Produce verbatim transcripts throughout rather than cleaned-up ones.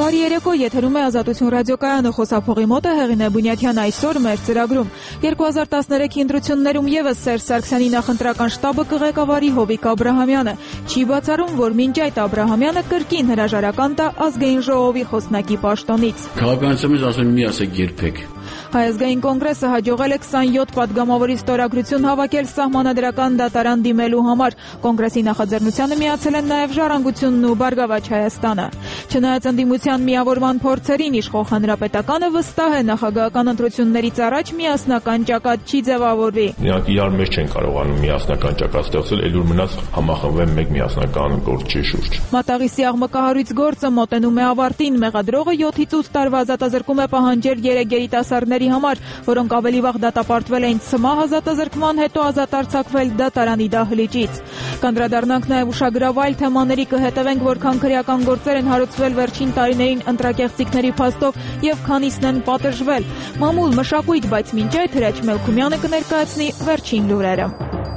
Բարի երեկո, եթերում է Ազատություն ռադիոկայանը, խոսափողի մոտ է Հեղինե Բունյաթյան այսօր մեր ծրագրում։ երկու հազար տասներեքի ընտրություններում եւս Սերժ Սարգսյանի նախընտրական շտաբը կղեկավարի Հովիկ Աբրահամյանը։ Չի բացառում, որ մինչ այդ Աբրահամյանը կրկին հրաժարական տա ազգային ժողովի խոսնակի պաշտոնից։ Քաղաքականությունից ասեմ մի ասեք երբեք։ Հայ ազգային կոնգրեսը հաջողել է քսանյոթ պատգամավորի ստորագրություն հավաքել սահմանադրական դատարան դիմելու համար։ Կոնգրեսի նախաձեռնությանը միացել են նաև Ժառանգությունն ու Բարգավաճ Հայաստանը։ Չնայած ընդդիմության միավորման փորձերին, իշխող Հանրապետականը վստահ է նախագահական ընտրություններից առաջ միասնական ճակատ չի ձևավորվի։ Նրանք իրար մեջ չեն կարողանում միասնական ճակատ ստեղծել, ելուր մնաց համախմբվեն մեկ միասնական գործի շուրջ։ Մատաղի սիաղմկահարույց գործը մոտենում է ավարտին։ Մեղադրողը յոթից ութ տարվա ազատազրկում է պահանջել երեք երիտասարդների համար, որոնք ավելի վաղ դատապարտվել էին ցմահ, ազատազրկման հետո ազատ արձակվել դատարանի դահլիճից։ Կանդրադառնանք նաև ուշագրավայր թեմաների, կհետևենք, որքան քրեական գործեր են հարուցվել վերջին տարիներին ընտրակեղծիքների փաստով եւ քանիսն են պատժվել։ Մամուլ, մշակույթ, բայց մինչ այդ Հրաչ Մելքումյանը կներկայացնի վերջին լուրերը։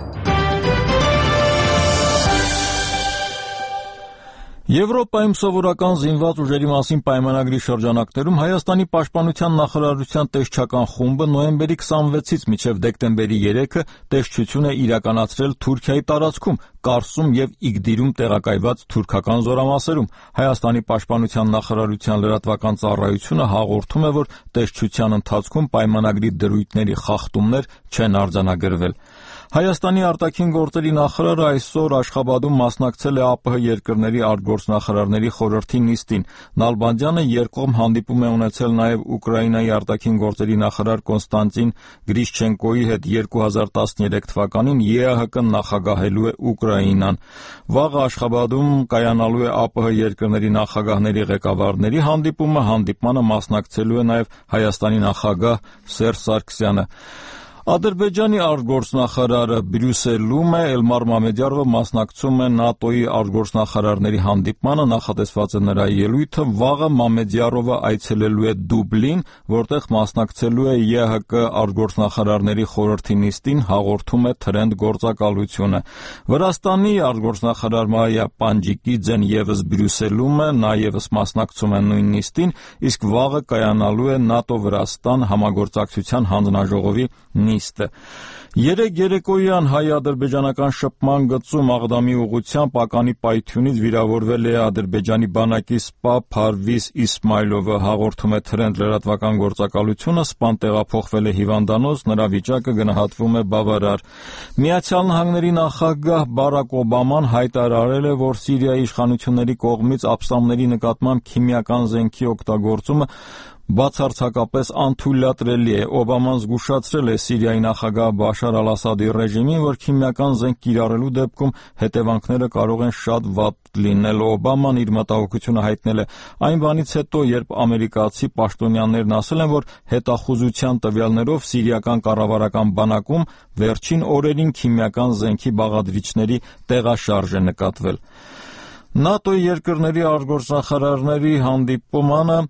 Եվրոպայում սովորական զինված ուժերի մասին պայմանագրի շրջանակներում Հայաստանի պաշտպանության նախարարության տեսչական խումբը նոյեմբերի քսանվեցից մինչև դեկտեմբերի երեքը տեսչություն է իրականացրել Թուրքիայի տարածքում, Կարսում եւ Իգդիրում տեղակայված թուրքական զորամասերում։ Հայաստանի պաշտպանության նախարարության լրատվական ծառայությունը հաղորդում է, որ տեսչության ընթացքում պայմանագրի դրույթների խախտումներ չեն արձանագրվել։ Հայաստանի արտաքին գործերի նախարարը այսօր Աշխաբադում մասնակցել է ԱՊՀ երկրների արտգործնախարարների խորհրդի նիստին։ Նալբանդյանը երկկողմ հանդիպում է ունեցել նաև Ուկրաինայի արտաքին գործերի նախարար Կոնստանտին Գրիշչենկոյի հետ երկու հազար տասներեք թվականին ԵԱՀԿ նախագահելու է Ուկրաինան։ Վաղը Աշխաբադում կայանալու է ԱՊՀ երկրների նախագահների ղեկավարների հանդիպումը, հանդիպմանը մասնակցելու է նաև Հայաստանի նախագահ Սերժ Սարգսյանը։ Ադրբեջանի արտգործնախարարը Բրյուսելում է, Էլմար Մամեդյարովը մասնակցում է ՆԱՏՕ-ի արտգործնախարարների հանդիպմանը, նախատեսված է նրա ելույթը։ Վաղը Մամեդյարովը այցելելու է Դուբլին, որտեղ մասնակցելու է ԵԱՀԿ արտգործնախարարների խորհրդի նիստին, հաղորդում է Թրենդ գործակալությունը։ Վրաստանի արտգործնախարար Մարիա Պանջիկիձեն ևս Բրյուսելում է, նա ևս մասնակցում է նույն նիստին, իսկ վաղը կայանալու է ՆԱՏՕ-Վրաստան համագործակցության հանձնաժողովի նիստը։ Երեկ երեկոյան հայ-ադրբեջանական շփման գծում Աղդամի ուղղությամբ ականի պայթյունից վիրավորվել է Ադրբեջանի բանակի սպա Փարվիզ Իսմայլովը, հաղորդում է Թրենդ լրատվական գործակալությունը։ Սպան տեղափոխվել է հիվանդանոց, նրա վիճակը գնահատվում է բավարար։ Միացյալ Նահանգների նախագահ Բարակ Օբաման հայտարարել է, որ Սիրիայի իշխանությունների կողմից ափսամների նկատմամբ քիմիական զենքի օգտագործումը բացարձակապես անթույլատրելի է։ Օբաման զգուշացրել է Սիրիայի նախագահ Բաշար Ալ-Ասադի ռեժիմին, որ քիմիական զենք կիրառելու դեպքում հետևանքները կարող են շատ վատ լինել։ Օբաման իր մտահոգությունը հայտնել է այն բանից հետո, երբ ամերիկացի պաշտոնյաներն ասել են, որ հետախուզության տվյալներով սիրիական կառավարական բանակում վերջին օրերին քիմիական զենքի բաղադրիչների տեղաշարժ է նկատվել։ ՆԱՏՕ-ի երկրների արտգործնախարարների հանդիպմանը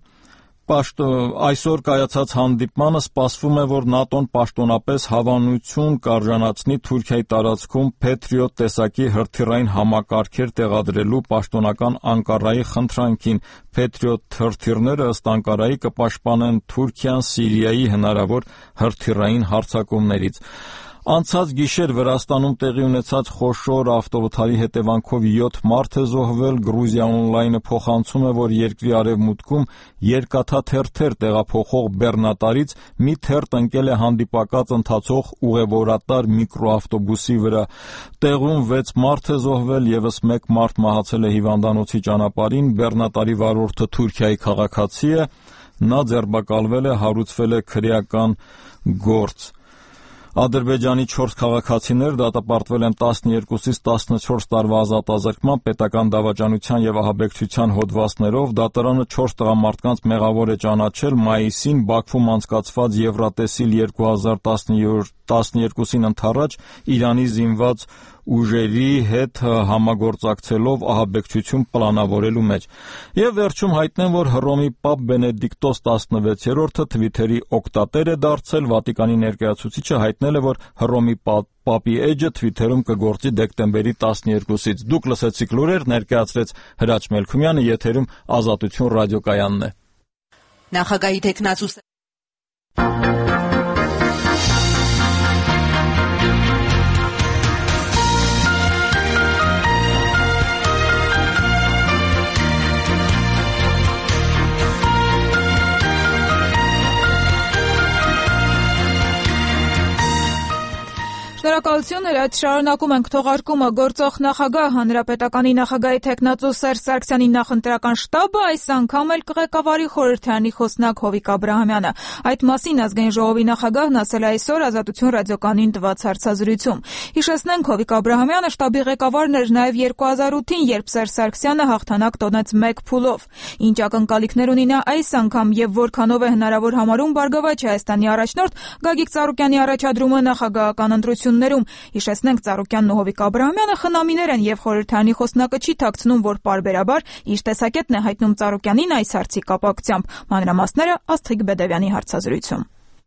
Այսօր կայացած հանդիպմանը սպասվում է, որ ՆԱՏՕ-ն պաշտոնապես հավանություն կարժանացնի Թուրքիայի տարածքում Patriot տեսակի հրթիռային համակարգեր տեղադրելու պաշտոնական Անկարայի խնդրանքին։ Patriot հրթիռները ըստ Անկարայի կպաշտպանեն Թուրքիան Սիրիայի հնարավոր հրթիռային հարձակումներից։ Անցած գիշեր Վրաստանում տեղի ունեցած խոշոր ավտովթարի հետևանքով յոթ մարդ է զոհվել։ Գրուզիա օնլայնը փոխանցում է, որ երկրի արևմուտքում երկաթաթերթեր տեղափոխող բեռնատարից մի թերթ ընկել է հանդիպակաց ընթացող ուղևորատար միկրոավտոբուսի վրա։ Տեղում վեց մարդ է զոհվել, ևս մեկ մարդ մահացել է հիվանդանոցի ճանապարհին։ Բեռնատարի վարորդը Թուրքիայի քաղաքացի է, նա ձերբակալվել է, հարուցվել է քրեական գործ։ Ադրբեջանի չորս քաղաքացիներ դատապարտվել են տասներկուսից տասնչորս տարվա ազատազրկման, պետական դավաճանության եւ ահաբեկչության հոդվածներով։ Դատարանը չորս տղամարդկանց մեղավոր է ճանաչել մայիսին Բաքվում անցկացված Եվրատեսիլ երկու հազար տասներկուսին ընդառաջ Իրանի զինված ուժերի հետ համագործակցելով ահաբեկչություն պլանավորելու մեջ։ Եվ վերջում հայտնեմ, որ Հռոմի Պապ Բենեդիկտոս տասնվեցերորդը Twitter-ի օգտատեր է դարձել, Վատիկանի ներկայացուցիչը հայտնել է, որ Հռոմի Պապի էջը Twitter-ում կգործի դեկտեմբերի տասներկուսից։ Դուք լսեցիք լուրեր, ներկայացրեց Հրաչ Մելքումյանը, եթերում Ազատություն ռադիոկայանն է։ Նախագահի տեխնացու Շնորհակալություն, Հրաչ, շարունակում ենք թողարկումը։ Գործող նախագահ, հանրապետականի նախագահի տեխնացու Սերժ Սարգսյանի նախընտրական շտաբը այս անգամ էլ կղեկավարի խորհրդարանի խոսնակ Հովիկ Աբրահամյանը։ Այդ մասին ազգային ժողովի նախագահն ասել է այսօր Ազատություն ռադիոկայանին տված հարցազրույցում։ Հիշեցնենք, Հովիկ Աբրահամյանը շտաբի ղեկավարն էր նաև երկու հազար ութին, երբ Սերժ Սարգսյանը հաղթանակ տոնեց մեկ փուլով։ Ինչ ակնկալիքներ ունի նա այս անգամ եւ որքանով է հնարավոր համարում Բարգավաճ Հայաստանի առաջնորդ Գագիկ Ծառուկյանի առաջադրումը նախագահական ընտրություններում։ Հիշեցնենք, Ծառուկյանն ու Հովիկ Աբրահամյանը խնամիներ են եւ խորհրդարանի խոսնակը չի թաքցնում, որ պարբերաբար իր տեսակետն է հայտնում Ծառուկյանին այս հարցի կապակցությամբ։ Մանրամասները Աստղիկ Բեդևյանի հարցազրույցում։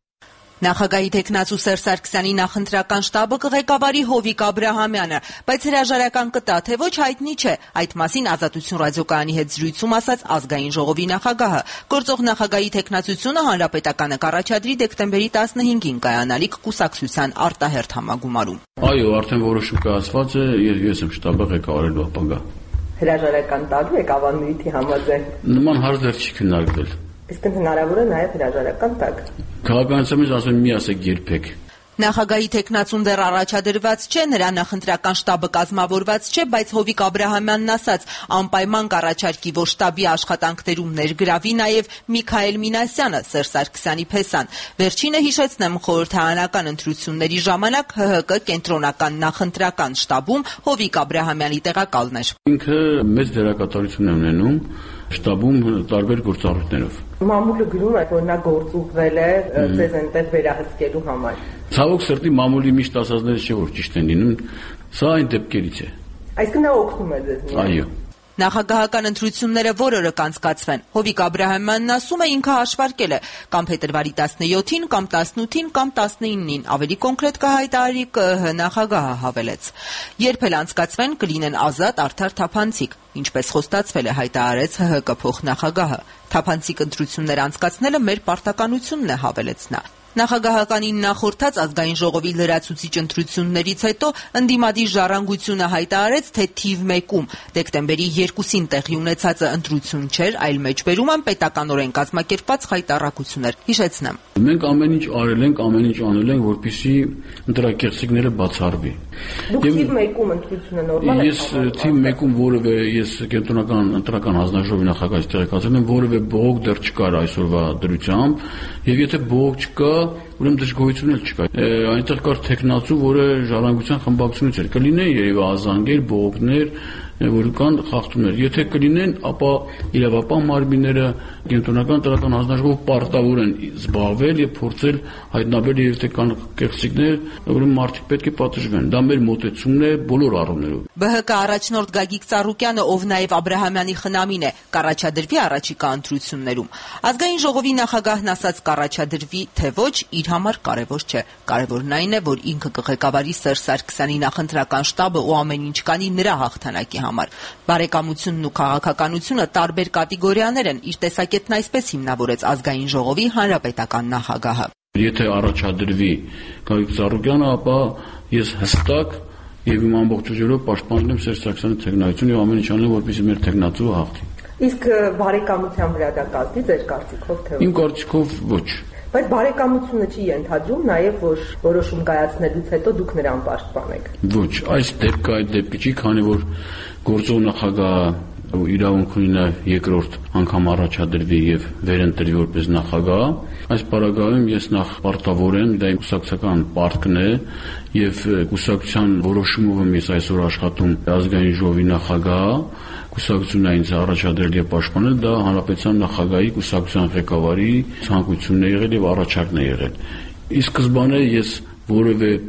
Նախագահի տեխնացու Սերժ Սարգսյանի նախընտրական շտաբը կղեկավարի Հովիկ Աբրահամյանը, բայց հրաժարական կտա, թե ոչ հայտնի չէ։ Այդ մասին Ազատություն ռադիոկայանի հետ զրույցում ասաց ազգային ժողովի նախագահը։ Գործող նախագահի տեխնացությունը հանրապետականը կառաջադրի դեկտեմբերի տասնհինգին կայանալիք կուսակցության արտահերթ համագումարում։ Այո, արդեն որոշում կայացված է, ես եմ շտաբը ղեկավարելու ապագա։ Հրաժարական տալու եք ավանդույթի համաձայն։ Նման հարց դեռ չի քննարկվել։ Իսկ հնարավոր է նաև հրաժարական տակ։ Քաղաքականությունից ասում մի ասեք երբեք։ Նախագահի տեխնացուն դեռ առաջադրված չէ, նրա նախընտրական շտաբը կազմավորված չէ, բայց Հովիկ Աբրահամյանն ասաց, անպայման կառաջարկի, որ շտաբի աշխատանքներում ներգրավի նաև Միքայել Մինասյանը, Սերժ Սարգսյանի փեսան։ Վերջինը, հիշեցնեմ, խորհրդարանական ընտրությունների ժամանակ ՀՀԿ կենտրոնական նախընտրական շտաբում Հովիկ Աբրահամյանի տեղակալն էր։ Ինքը մեծ դերակատարություն է ունենում շտաբում տարբեր գործառույթներով։ Մամուլը գրում է, որ նա գործուղվել է ձեզ այնտեղ վերահսկելու համար։ Ցավոք սրտի մամուլի միշտ ասածները չէ, որ ճիշտ են լինում, սա այն դեպքերից է։ Այսինքն նա օգնում է ձեզ։ Այո։ Նախագահական ընտրությունները որ օրը կանցկացվեն, Հովիկ Աբրահամյանն ասում է, ինքը հաշվարկել է կամ փետրվարի տասնյոթին, կամ տասնութին, կամ տասնինին, ավելի կոնկրետ կհայտարարի ԿԸՀ նախագահը հավելեց։ Երբ էլ անցկացվեն, կլինեն ազատ, արդար, թափանցիկ, ինչպես խոստացվել է, հայտարարեց ՀՀԿ փոխնախագահը։ Թափանցիկ ընտրություններ անցկացնելը մեր պարտականությունն է, հավելեց նա։ Նախագահականին նախորդած ազգային ժողովի լրացուցիչ ընտրություններից հետո ընդդիմադիր ժառանգությունը հայտարարեց, թե թիվ մեկում դեկտեմբերի երկուսին տեղի ունեցածը ընտրություն չէր, այլ մեջբերում են պետականորեն կազմակերպված խայտառակություններ։ Հիշեցնեմ։ Մենք ամեն ինչ արել ենք, ամեն ինչ անել ենք, որպեսզի ընտրակեղծիքները բացառվի։ Դուք թիվ մեկում ընտրությունը նորմալ է։ Ես թիվ մեկում որևէ ես կենտրոնական ընտրական հանձնաժողովի նախագահի տեղեկացել եմ, որևէ բողոք դեռ չկար այսօրվա դրությամբ, եւ եթե բողոք չկա, ուրեմն դժգոհություն էլ չկա։ Այնտեղ կար տեխնացու, որը ժառանգության խմբակցությունից էր։ Կլինեն երևի ազանգեր, բողոքներ, որ կան խախտումներ։ Եթե կլինեն, ապա իրավապահ մարմինները կենտրոնական ընտրական հանձնաժողով պարտավոր են զբաղվել եւ փորձել հայտնաբերել եւ թե կան կեղծիքներ, ուրեմն մարդիկ պետք է պատժվեն։ Դա մեր մոտեցումն է բոլոր առումներով։ ԲՀԿ առաջնորդ Գագիկ Ծառուկյանը, ով նաեւ Աբրահամյանի խնամին է, կառաջադրվի առաջիկա ընտրություններում։ Ազգային ժողովի նախագահն ասաց, կառաջադրվի, թե ոչ, իր համար կարևոր չէ։ Կարևորն այն է, որ ինքը կղեկավարի Սերժ Սարգսյանի նախընտրական շտաբը ու ամեն ինչ կանի նրա հաղթանակի համար։ Բարեկամությունն ու քաղաքականությունը տարբեր կատեգորիաներ են, իր տեսակետն այսպես հիմնավորեց ազգային ժողովի հանրապետական նախագահը։ Եթե առաջադրվի Գագիկ Ծառուկյանը, ապա ես հստակ եւ իմ ամբողջ ուժերով պաշտպանում եմ Սերժ Սարգսյանի թեկնածուն եւ ամեն ինչ անեմ, որպեսզի մեր թեկնածուը հաղթի։ Իսկ բարեկամության վրա դա կազմի ձեր կարծիքով թե ոչ։ Իմ կարծիքով ոչ։ Բայց բարեկամությունը չի ենթադրում նաև, որ որոշում կայացնելուց հետո դուք նրան պաշտպանեք։ Ոչ, այս դեպքը այդ դեպքի չի, քանի որ գործող նախագահը իրավունք ունի նաև երկրորդ անգամ առաջադրվի եւ վերընտրվի որպես նախագահ։ Այս պարագայում ես նախ պարտավոր եմ, դա իմ կուսակցական պարտքն է եւ կուսակցության որոշումով եմ ես այսօր աշխատում ազգային ժողովի նախագահ, կուսակցությունն է ինձ առաջադրել եւ պաշտպանել, դա հանրապետության նախագահի կուսակցության ղեկավարի ցանկությունն է եղել եւ առաջարկն է եղել։ Ի սկզբանե ես որևէ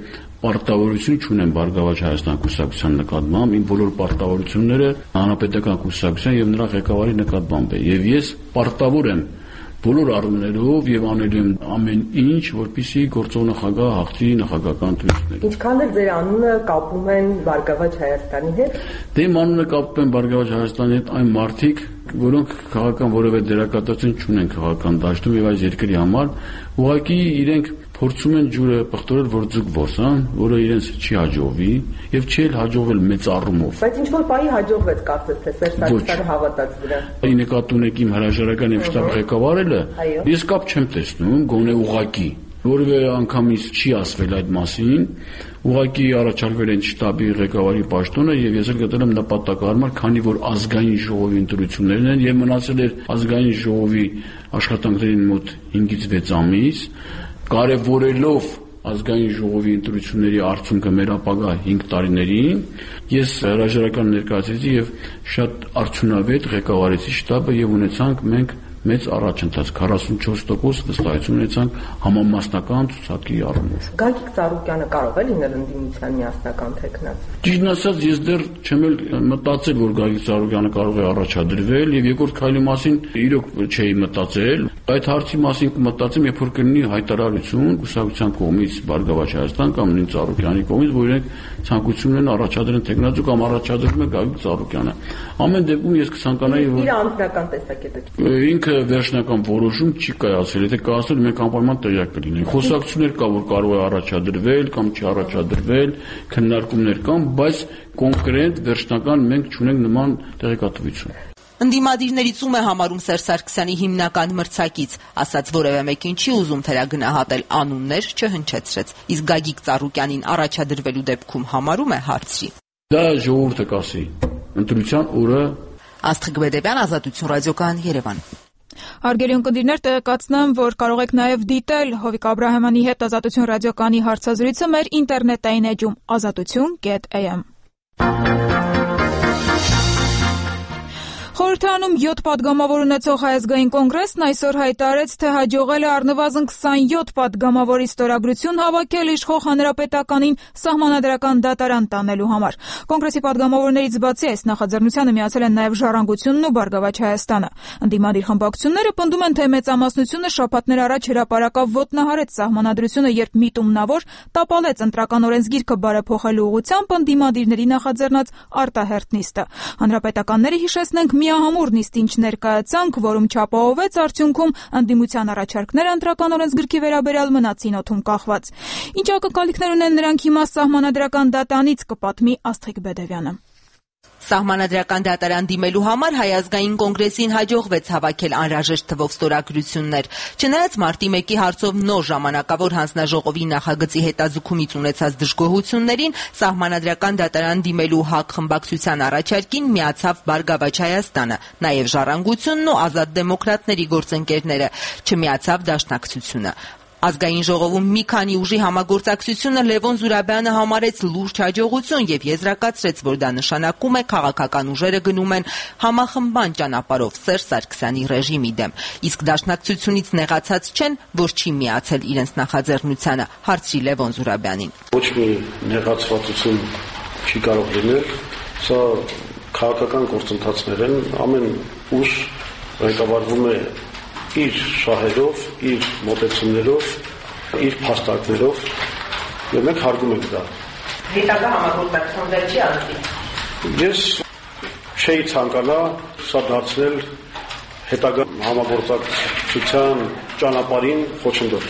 պարտավորություն չունեմ Բարգավաճ Հայաստան կուսակցության նկատմամբ, իմ բոլոր պարտավորությունները հանրապետական կուսակցության եւ նրա ղեկավարի նկատմամբ է, եւ ես պարտավոր եմ բոլոր առումներով եւ անելու եմ ամեն ինչ, որպեսզի գործող նախագահ հաղթի նախագահական ընտրությունները։ Ինչքան էլ ձեր անունը կապում են Բարգավաճ Հայաստանի հետ։ Դե իմ անունը կապում են Բարգավաճ Հայաստանի հետ այն մարդիկ, որոնք քաղաքական որևէ դերակատարություն չունեն քաղաքական դաշտում եւ այս երկրի համար, ուղղակի իրենք փորձում են ջուրը պղտորել, որ ձուկ որսան, որը իրենց չի հաջողվի եւ չի էլ հաջողվել մեծ առումով։ Բայց ինչ որ պահի հաջողվեց կարծես թե Սերժ Սարգսյանը հավատաց դրան։ Ի նկատի ունեք իմ հրաժարական եւ շտաբ ղեկավարելը, ես կապ չեմ տեսնում, գոնե ուղղակի որևէ անգամից չի ասվել այդ մասին, ուղղակի առաջարկվել են շտաբի ղեկավարի պաշտոնը եւ ես էլ գտել եմ նպատակահարմար, քանի որ ազգային ժողովի ընտրություններն են եւ մնացել էր ազգային ժողովի աշխատանքներին մոտ հինգից վեց ամիս, կարևորելով ազգային ժողովի ընտրությունների արդյունքը մեր ապագա հինգ տարիներին, ես հրաժարական ներկայացրեցի եւ շատ արդյունավետ ղեկավարեցի շտաբը եւ ունեցանք մենք մեծ առաջընթաց քառասունչորս տոկոս վստահություն ունեցանք համամասնական ցուցակի առումով։ Գագիկ Ծառուկյանը կարող է լինել ընդդիմության միասնական թեկնած։ Ճիշտն ասած, ես դեռ չեմ էլ մտածել, որ Գագիկ Ծառուկյանը կարող է առաջադրվել եւ երկրորդ քայլի մասին իրոք չէի մտածել։ Այդ հարցի մասին կմտածեմ, երբ որ կլինի հայտարարություն կուսակցության կողմից Բարգավաճ Հայաստան կամ նույն Ծառուկյանի կողմից, որ իրենք ցանկություն ունեն առաջադրեն թեկնածու կամ առաջադրում է Գագիկ Ծառուկյանը։ Ամեն դեպքում ես կցանկանայի, որ իր անձնական տեսակետը ինքը վերջնական որոշում չի կայացել, եթե կայացել մենք անպայման տեղյակ կլինենք։ Խոսակցություններ կա, որ կարող է առաջադրվել կամ չի առաջադրվել, քննարկումներ կան, բայց կոնկրետ վերջնական մենք չունենք նման տեղեկատվություն։ Ընդդիմադիրներից ում է համարում Սերժ Սարգսյանի հիմնական մրցակից, ասաց որևէ մեկին չի ուզում թերագնահատել, անուններ չհնչեցրեց, իսկ Գագիկ Ծառուկյանին առաջադրվելու դեպքում համարում է հարցրի։ Դա ժողովուրդը կասի, ընտրության օրը։ Աստղիկ Բեդեբյան, Ազատություն ռադիոկայան, Երևան։ Հարգելի ունկնդիրներ, տեղեկացնեմ, որ կարող եք նաև դիտել Հովիկ Աբրահամյանի հետ Ազատություն ռադիոկայանի հարցազրույցը մեր ինտերնետային էջում ազատություն կետ էյ էմ։ Խորհրդարանում յոթ պատգամավոր ունեցող Հայազգային կոնգրեսն այսօր հայտարարեց, թե հաջողել է առնվազն քսանյոթ պատգամավորի ստորագրություն հավաքել իշխող հանրապետականին սահմանադրական դատարան տանելու համար։ Կոնգրեսի պատգամավորներից բացի այս նախաձեռնությանը միացել են նաև Ժառանգությունն ու Բարգավաճ Հայաստանը։ Ընդդիմադիր խմբակցությունները պնդում են, թե մեծամասնությունը շաբաթներ առաջ հրապարակավ ոտնահարեց սահմանադրությունը, երբ միտումնավոր տապալեց ընտրական օրենսգիրքը բարեփոխելու ուղղությամբ ընդդիմադիրների նախաձեռնած արտահերթ նիստը։ Հանրապետականները, հիշեցնենք, միահամուռ նիստին չներկայացանք, որում չապահովեց արդյունքում ընդդիմության առաջարկները ընտրական օրենսգրքի վերաբերյալ մնացին օդում կախված։ Ինչ ակնկալիքներ ունեն նրանք հիմա սահմանադրական դատարանից, կպատմի Աստղիկ Բեդեբյանը։ Սահմանադրական դատարան դիմելու համար Հայազգային կոնգրեսին հաջողվեց հավաքել անհրաժեշտ թվով ստորագրություններ։ Չնայած մարտի մեկի հարցով նոր ժամանակավոր հանձնաժողովի նախագծի հետաձգումից ունեցած դժգոհություններին, Սահմանադրական դատարան դիմելու ՀԱԿ խմբակցության առաջարկին միացավ Բարգավաճ Հայաստանը, նաև Ժառանգությունն ու Ազատ դեմոկրատների գործընկերները, չմիացավ Դաշնակցությունը։ Ազգային ժողովում մի քանի ուժի համագործակցությունը Լևոն Զուրաբյանը համարեց լուրջ հաջողություն եւ եզրակացրեց, որ դա նշանակում է քաղաքական ուժերը գնում են համախմբան ճանապարհով Սերժ Սարգսյանի ռեժիմի դեմ, իսկ Դաշնակցությունից նեղացած չեն, որ չի միացել իրենց նախաձեռնությանը, հարցրի Լևոն Զուրաբյանին։ Ոչ մի նեղացվածություն չի կարող լինել, սա քաղաքական գործընթացներ են, ամեն ուժ ղեկավարվում է իր շահերով, իր մոտեցումներով, իր փաստարկներով, եւ մենք հարգում ենք դա։ Հետագա համագործակցության դեր չի անցնի։ Ես չէի ցանկանա սա դարձնել հետագա համագործակցության ճանապարհին խոչընդոտ։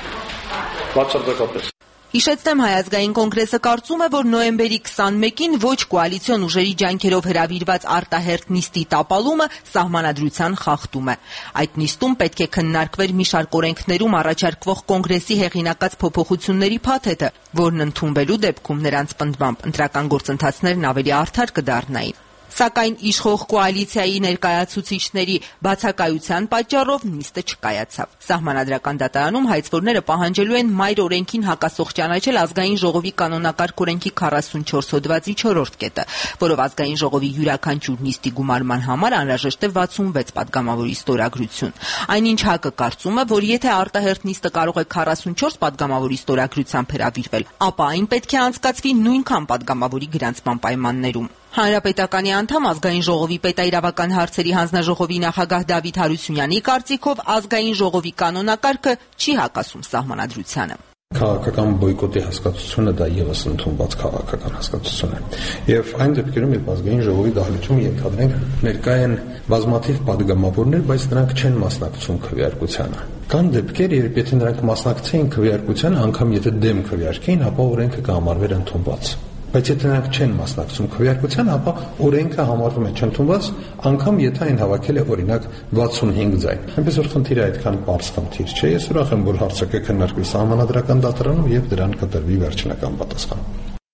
Բացարձակապես։ Հիշեցնեմ, Հայազգային կոնգրեսը կարծում է, որ նոյեմբերի քսանմեկին ոչ կոալիցիոն ուժերի ջանքերով հրավիրված արտահերթ նիստի տապալումը սահմանադրության խախտում է։ Այդ նիստում պետք է քննարկվեր մի շարք օրենքներում առաջարկվող կոնգրեսի հեղինակած փոփոխությունների փաթեթը, որն ընդունվելու դեպքում նրանց պնդմամբ ընտրական գործընթացներն ավելի արդար կդառնային։ Սակայն իշխող կոալիցիայի ներկայացուցիչների բացակայության պատճառով նիստը չկայացավ։ Սահմանադրական դատարանում հայցվորները պահանջելու են մայր օրենքին հակասող ճանաչել ազգային ժողովի կանոնակարգ օրենքի քառասունչորս հոդվածի չորրորդ կետը, որով ազգային ժողովի յուրաքանչյուր նիստի գումարման համար անհրաժեշտ է վաթսունվեց պատգամավորի ստորագրություն։ Այնինչ ՀԱԿ-ը կարծում է, որ եթե արտահերթ նիստը կարող է քառասունչորս պատգամավորի ստորագրությամբ հրավիրվել, ապա այն պետք է անցկացվի նույնքան պատգամավորի գրանցման պայմաններում։ Հանրապետականի անդամ ազգային ժողովի պետաիրավական հարցերի հանձնաժողովի նախագահ Դավիթ Հարությունյանի կարծիքով ազգային ժողովի կանոնակարգը չի հակասում սահմանադրությանը։ Քաղաքական բոյկոտի հասկացությունը դա եւս ընդունված քաղաքական հասկացություն է։ Եվ այն դեպքերում, երբ ազգային ժողովի դահլիճում ենթադրենք ներկա են բազմաթիվ падգամավորներ, բայց նրանք չեն մասնակցում քվեարկությանը։ Կան դեպքեր, երբ եթե նրանք մասնակցեին քվեարկությանը, անգամ եթե դեմ քվեարկեին, ապա օրենքը կհամարվեր ընդունված։ Բայց եթե նրանք չեն մասնակցում քվեարկությանը, ապա օրենքը համարվում է չընդունված, անգամ եթե այն հավաքել է օրինակ վաթսունհինգ ձայն։ Այնպես որ խնդիրը այդքան պարզ խնդիր չէ։ Ես ուրախ եմ, որ հարցը կքննարկվի սահմանադրական դատարանում եւ դրան կտրվի վերջնական պատասխան։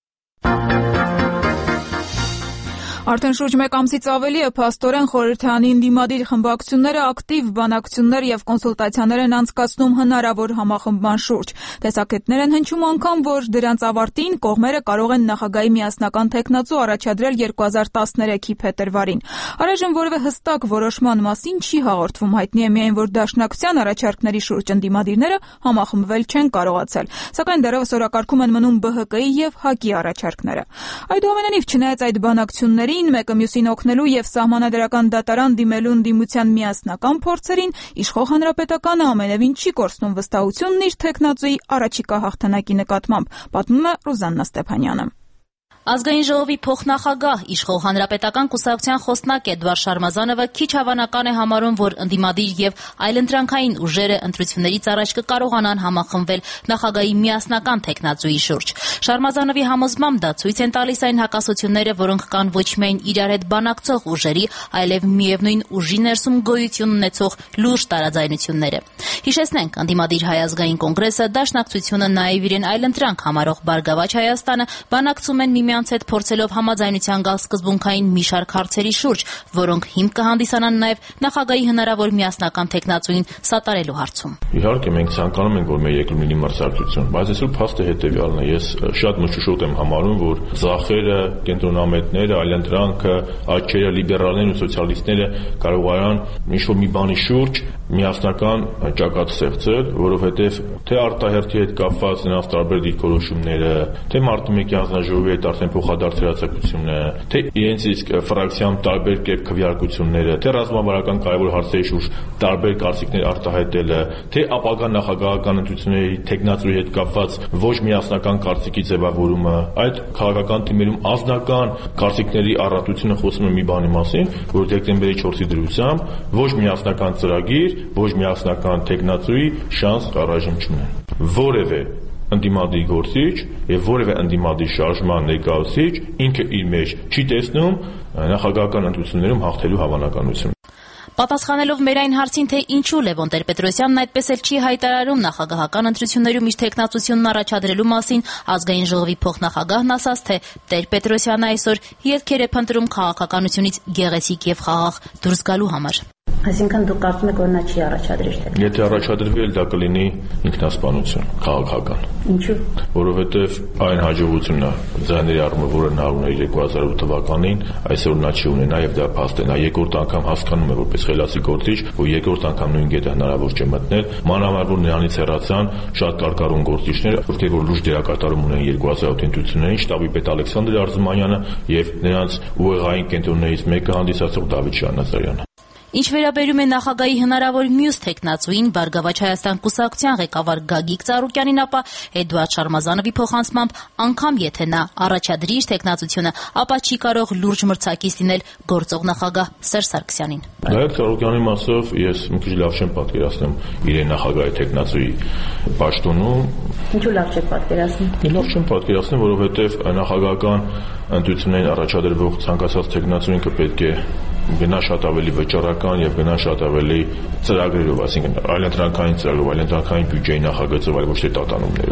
Արդեն շուրջ մեկ ամսից ավելի է փաստորեն խորհրդարանի ընդդիմադիր խմբակցությունները ակտիվ բանակցություններ եւ կոնսուլտացիաներ են անցկացնում հնարավոր համախմբման շուրջ։ Տեսակետներ են հնչում անգամ, որ դրանց ավարտին կողմերը կարող են նախագահի միասնական թեկնածու առաջադրել երկու հազար տասներեքի փետրվարին։ Առայժմ որևէ հստակ որոշման մասին չի հաղորդվում, հայտնի է միայն, որ դաշնակցության առաջարկների շուրջ ընդդիմադիրները համախմբվել չեն կարողացել, սակայն դեռևս օրակարգում են մնում ԲՀԿ-ի եւ ՀԱԿ-ի առաջարկները։ Այդուամենայնիվ, չնայած այդ բանակցությունների մեկը մյուսին օգնելու եւ սահմանադրական դատարան դիմելու ընդդիմության միասնական փորձերին, իշխող հանրապետականը ամենևին չի կորցնում վստահությունն իր թեկնածուի առաջիկա հաղթանակի նկատմամբ, պատմում է Ռուզաննա Ստեփանյանը։ Ազգային ժողովի փոխնախագահ իշխող հանրապետական կուսակցության խոսնակ Էդվարդ Շարմազանովը քիչ հավանական է համարում, որ ընդդիմադիր եւ այլընտրանքային ուժերը ընտրություններից առաջ կկարողանան համախմբվել նախագահի միասնական թեկնածուի շուրջ։ Շարմազանովի համոզմամբ դա ցույց են տալիս այն հակասությունները, որոնք կան ոչ միայն իրար հետ բանակցող ուժերի, այլև միևնույն ուժի ներսում գոյություն ունեցող լուրջ տարաձայնությունները։ Հիշեցնենք, ընդդիմադիր Հայ ազգային կոնգրեսը, Դաշնակցությունը, նաեւ իրեն այլընտրանք համարող Բարգավաճ Հայաստանը բանակցում են միմյանց հետ փորձելով համաձայնության գալ սկզբունքային մի շարք հարցերի շուրջ, որոնք հիմք կհանդիսանան նաեւ նախագահի հնարավոր միասնական թեկնածուին սատարելու հարցում։ Իհարկե մենք ցանկանում ենք, որ մեր երկրում լինի մրցակցություն, բայց այսօր փաստը հետեւյալն է. ես շատ մշուշոտ եմ համարում, որ զախերը, կենտրոնամետները, այլընտրանքը, աչքերը, լիբերալներն ու սոցիալիստները կարողանան ինչ-որ մի բանի շուրջ միասնական ճակատ ստեղծել, որովհետև թե արտահերթի հետ կապված նրանց տարբեր դիրքորոշումները, թե Մարտունեկի հանձնաժողովի հետ արդեն փոխադարձերացակցությունը, թե իրենց իսկ ֆրակցիան տարբեր կերպ քվեարկությունները, թե ռազմավարական կարևոր հարցերի շուրջ տարբեր կարծիքներ արտահայտելը, թե ապագա նախագահական ընտրությունների թեկնածուի հետ կապված ոչ միասնական կարծիքի ձևավորումը, այդ քաղաքական թիմերում անձնական կարծիքների առատությունը խոսում է մի բանի մասին, որ դեկտեմբերի չորսի դրությամբ ոչ միասնական ծրագիր, ոչ միասնական թեկնածուի շանս առայժմ չունեն։ Որևէ ընդդիմադիր գործիչ եւ որևէ ընդդիմադիր շարժման ներկայացուցիչ ինքը իր մեջ չի տեսնում նախագահական ընտրություններում հաղթելու հավանականություն։ Պատասխանելով մեր այն հարցին, թե ինչու Լևոն Տեր-Պետրոսյանն այդպես էլ չի հայտարարում նախագահական ընտրություններում իր թեկնածությունն առաջադրելու մասին, ազգային ժողովի փոխնախագահն ասաց, թե Տեր-Պետրոսյանը այսօր ելքեր է փնտրում քաղաքականությունից գեղեցիկ եւ խաղաղ դուրս գալու համար։ Այսինքն դուք կարծում եք, որ նա չի առաջադրի թե։ Եթե առաջադրվի, դա կլինի ինքնասպանություն քաղաքական։ Ինչու՞։ Որովհետև այն հաջողությունը ձայների առումով, որը նա ուներ երկու հազար ութ թվականին, այսօր նա չի ունենա եւ դա փաստ է։ Նա երկրորդ անգամ հասկանում է, որպես խելացի գործիչ, որ երկրորդ անգամ նույն գետը հնարավոր չէ մտնել, մանավանդ որ նրանից հեռացան շատ կարկառուն գործիչներ, ովքեր որ լուրջ դերակատարում ունեն երկու հազար ութ ընտրություններին, շտաբի պետ Ալեքսանդր Արզումանյանը եւ նրանց ուղեղային կենտրոններից մեկը հանդիսացող Դավիթ Շահնազարյանը։ Ինչ վերաբերում է նախագահի հնարավոր մյուս թեկնածուին, Բարգավաճ Հայաստան կուսակցության ղեկավար Գագիկ Ծառուկյանին, ապա Էդվարդ Շարմազանովի փոխանցմամբ, անգամ եթե նա առաջադրի իր թեկնածությունը, ապա չի կարող լուրջ մրցակից լինել գործող նախագահ Սերժ Սարգսյանին։ Գագիկ Ծառուկյանի մասով ես մի քիչ լավ չեմ պատկերացնում իրեն նախագահի թեկնածուի պաշտոնում։ Ինչու լավ չեք պատկերացնում։ Լավ չեմ պատկերացնում, որովհետև նախագահական ընտրություններին առաջադրվող ցանկացած թեկնածուին կպետք է գնա շատ ավելի վճռական եւ գնա շատ ավելի ծրագրերով, այսինքն այլընտրանքային ծրագրով, այլընտրանքային բյուջեի նախագծով, այլ ոչ թե տատանումներով։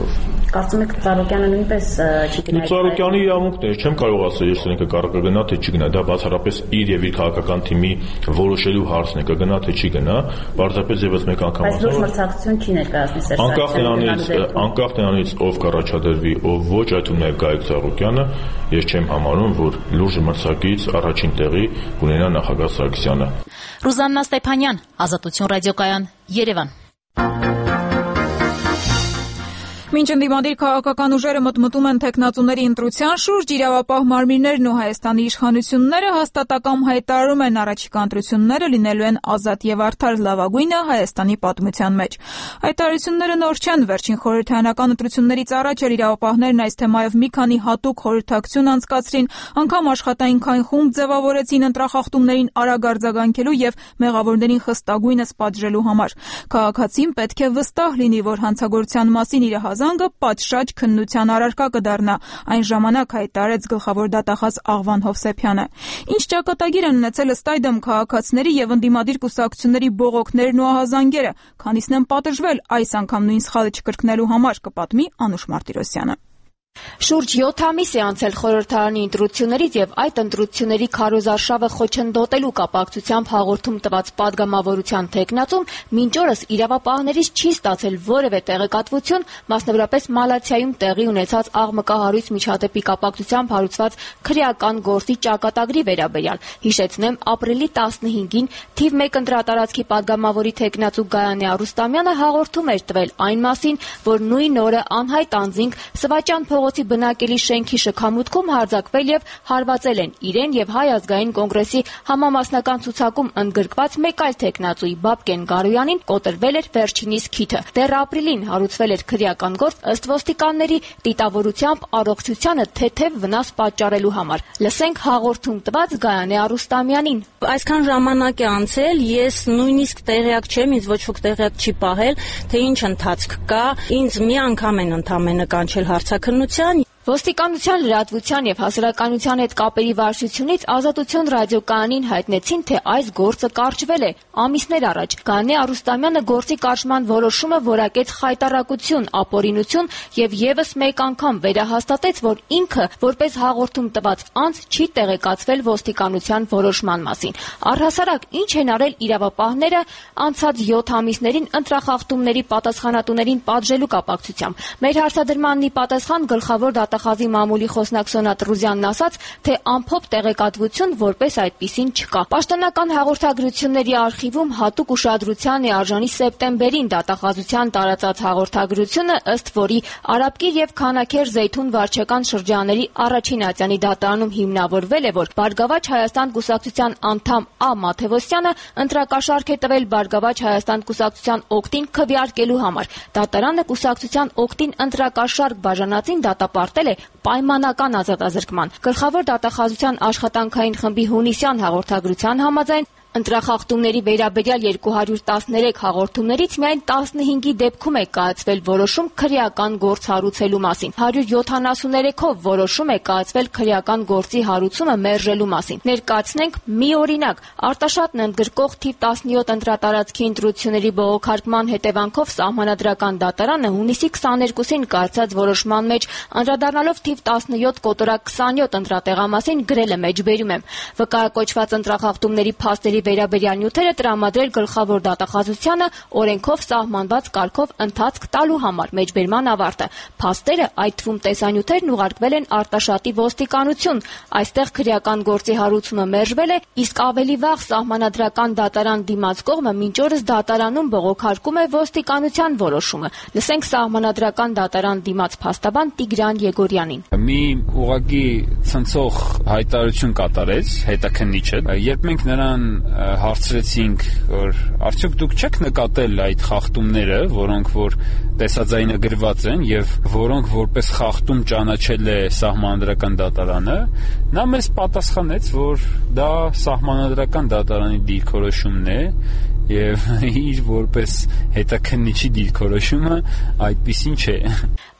Կարծում եք Ծառուկյանը նույնպես չի գնա։ Ծառուկյանի իրավունքն է, չեմ կարող ասել, ես ինքը կարող կգնա թե չգնա, դա բացառապես իր եւ իր քաղաքական թիմի որոշելու հարցն է, կգնա թե չի գնա, պարզապես եւս մեկ անգամ ասեմ։ Բայց լուրջ մրցակցություն չի ներկայացնի Սերժ Սարգսյանը։ Անկախ նրանից, անկախ նրանից ով կառաջադրվի, ով ոչ, այդ ու նաև Գայիկ Ծառուկյանը, ես չեմ համարում, որ լուրջ մրցակից առաջին տեղի կունենա նախագահ Սարգսյանը։ Ռուզաննա Ստեփանյան, Ազատություն ռադիոկայան, Երևան։ Մինչ ընդդիմադիր քաղաքական ուժերը մտմտում են թեկնածուների ընտրության շուրջ, իրավապահ մարմիններն ու Հայաստանի իշխանությունները հաստատակամ հայտարարում են առաջիկա ընտրությունները լինելու են ազատ եւ արդար, լավագույնը Հայաստանի պատմության մեջ։ Հայտարարությունները նոր չեն, վերջին խորհրդարանական ընտրություններից առաջ էլ իրավապահներն այս թեմայով մի քանի հատուկ խորհրդակցություն անցկացրին, անգամ աշխատանքային խումբ ձևավորեցին ընտրախախտումներին արագ արձագանքելու եւ մեղավորներին խստագույնս պատժելու համար։ Քաղաքացին պետք է վստահ լինի, որ հանցագործության մասին իր Զանգը պատշաճ քննության առարկա կդառնա, այն ժամանակ հայտարարեց գլխավոր դատախազ Աղվան Հովսեփյանը։ Ինչ ճակատագիր են ունեցել ըստ այդմ քաղաքացիների եւ ընդդիմադիր կուսակցությունների բողոքներն ու ահազանգերը, քանիսն են պատժվել այս անգամ նույն սխալը չկրկնելու համար, կպատմի Անուշ Մարտիրոսյանը։ Շուրջ յոթ ամիս է անցել խորհրդարանի ընտրություններից եւ այդ ընտրությունների քարոզարշավը խոչընդոտելու կապակցությամբ հաղորդում տված падգամավորության թեկնածում մինչ օրս իրավապահներից չի ստացել որևէ տեղեկատվություն, մասնավորապես Մալաթիայում տեղի ունեցած աղմկահարույց միջադեպի կապակցությամբ հարուցված քրեական գործի ճակատագրի վերաբերյալ։ Հիշեցնեմ, ապրիլի տասնհինգին թիվ մեկ ընտրատարածքի падգամավորի թեկնածու Գայանե Արուստամյանը հաղորդում էր տվել այն մասին, որ նույն օրը անհայտ անձինք Սվաճան փողոցի բնակելի շենքի շքամուտքում հարձակվել եւ հարվածել են իրեն եւ Հայ ազգային կոնգրեսի համամասնական ցուցակում ընդգրկված մեկ այլ թեկնածուի Բաբկեն Գարոյանին կոտրվել էր վերջինիս քիթը։ Դեռ ապրիլին հարուցվել էր քրեական գործ ըստ ոստիկանների դիտավորությամբ առողջությանը թեթև վնաս պատճառելու համար։ Լսենք հաղորդում տված Գայանե Արուստամյանին։ Այսքան ժամանակ է անցել, ես նույնիսկ տեղյակ չեմ, ինձ ոչ ոք տեղյակ չի պահել, թե ինչ ընթացք կա, ինձ մի անգամ են ընդամենը կանչել հարցաքննության։ Ոստիկանության լրատվության եւ հասարակայնության հետ կապերի վարչությունից Ազատություն ռադիոկայանին հայտնեցին, թե այս գործը կարճվել է ամիսներ առաջ։ Գայանե Արուստամյանը գործի կարճման որոշումը որակեց խայտառակություն, ապօրինություն եւ եւս մեկ անգամ վերահաստատեց, որ ինքը որպես հաղորդում տված անձ չի տեղեկացվել ոստիկանության որոշման մասին։ Առհասարակ ինչ են արել իրավապահները անցած յոթ ամիսներին ընտրախախտումների պատասխանատուներին պատժելու կապակցությամբ։ Մեր հարցադրմանն ի պատասխան գլխավոր Խազի մամուլի խոսնակ Սոնա Տրուզյանն ասաց, թե ամփոփ տեղեկատվություն որպես այդպիսին չկա։ Պաշտոնական հաղորդագրությունների արխիվում հատուկ ուշադրության է արժանի սեպտեմբերին դատախազության տարածած հաղորդագրությունը, ըստ որի Արաբկիր եւ Քանաքեր Զեյթուն վարչական շրջանների առաջին ատյանի դատարանում հիմնավորվել է, որ Բարգավաճ Հայաստան կուսակցության անդամ Ա Մաթևոսյանը ընտրակաշառք է տվել Բարգավաճ Հայաստան կուսակցության օգտին քվեարկելու համար։ Դատարանը կուսակցության օգտին ընտրակաշառք բաժանածին դատապարտել պայմանական ազատազրկման։ Գլխավոր դատախազության աշխատանքային խմբի հունիսյան հաղորդագրության համաձայն ընտրախախտումների վերաբերյալ երկու հարյուր տասներեք հաղորդումներից միայն տասնհինգի դեպքում է կայացվել որոշում քրեական գործ հարուցելու մասին։ հարյուր յոթանասուններեքով որոշում է կայացվել քրեական գործի հարուցումը մերժելու մասին։ Ներկայացնենք մի օրինակ։ Արտաշատն ընդգրկող թիվ տասնյոթ ընտրատարածքի ընտրությունների բողոքարկման հետևանքով Սահմանադրական դատարանը հունիսի քսաներկուսին կայացած որոշման մեջ անդրադառնալով թիվ տասնյոթ կոտորակ քսանյոթ ընտրատեղամասին գրել է մեջբերում եմ։ Վկայակոչված ընտրախախտումների փաստերի վերաբերյալ նյութերը տրամադրել գլխավոր դատախազությանը օրենքով սահմանված կարգով ընթացք տալու համար մեջբերման ավարտը։ Փաստերը, այդ թվում տեսանյութերն ուղարկվել են Արտաշատի ոստիկանություն։ Այստեղ քրեական գործի հարուցումը մերժվել է, իսկ ավելի վաղ Սահմանադրական դատարան դիմաց կողմը մինչ օրս դատարանում բողոքարկում է ոստիկանության որոշումը։ Լսենք Սահմանադրական դատարան դիմաց փաստաբան Տիգրան Եգորյանին։ Մի ուղղակի ցնցող հայտարարություն կատարեց հետաքննիչը, երբ մենք նրան հարցրեցինք, որ արդյոք դուք չեք նկատել այդ խախտումները, որոնք որ տեսաձայնը գրված են եւ որոնք որպես խախտում ճանաչել է Սահմանադրական դատարանը, նա մեզ պատասխանեց, որ դա Սահմանադրական դատարանի դիրքորոշումն է եւ իր որպես հետաքննիչի դիրքորոշումը այդպեսին չէ։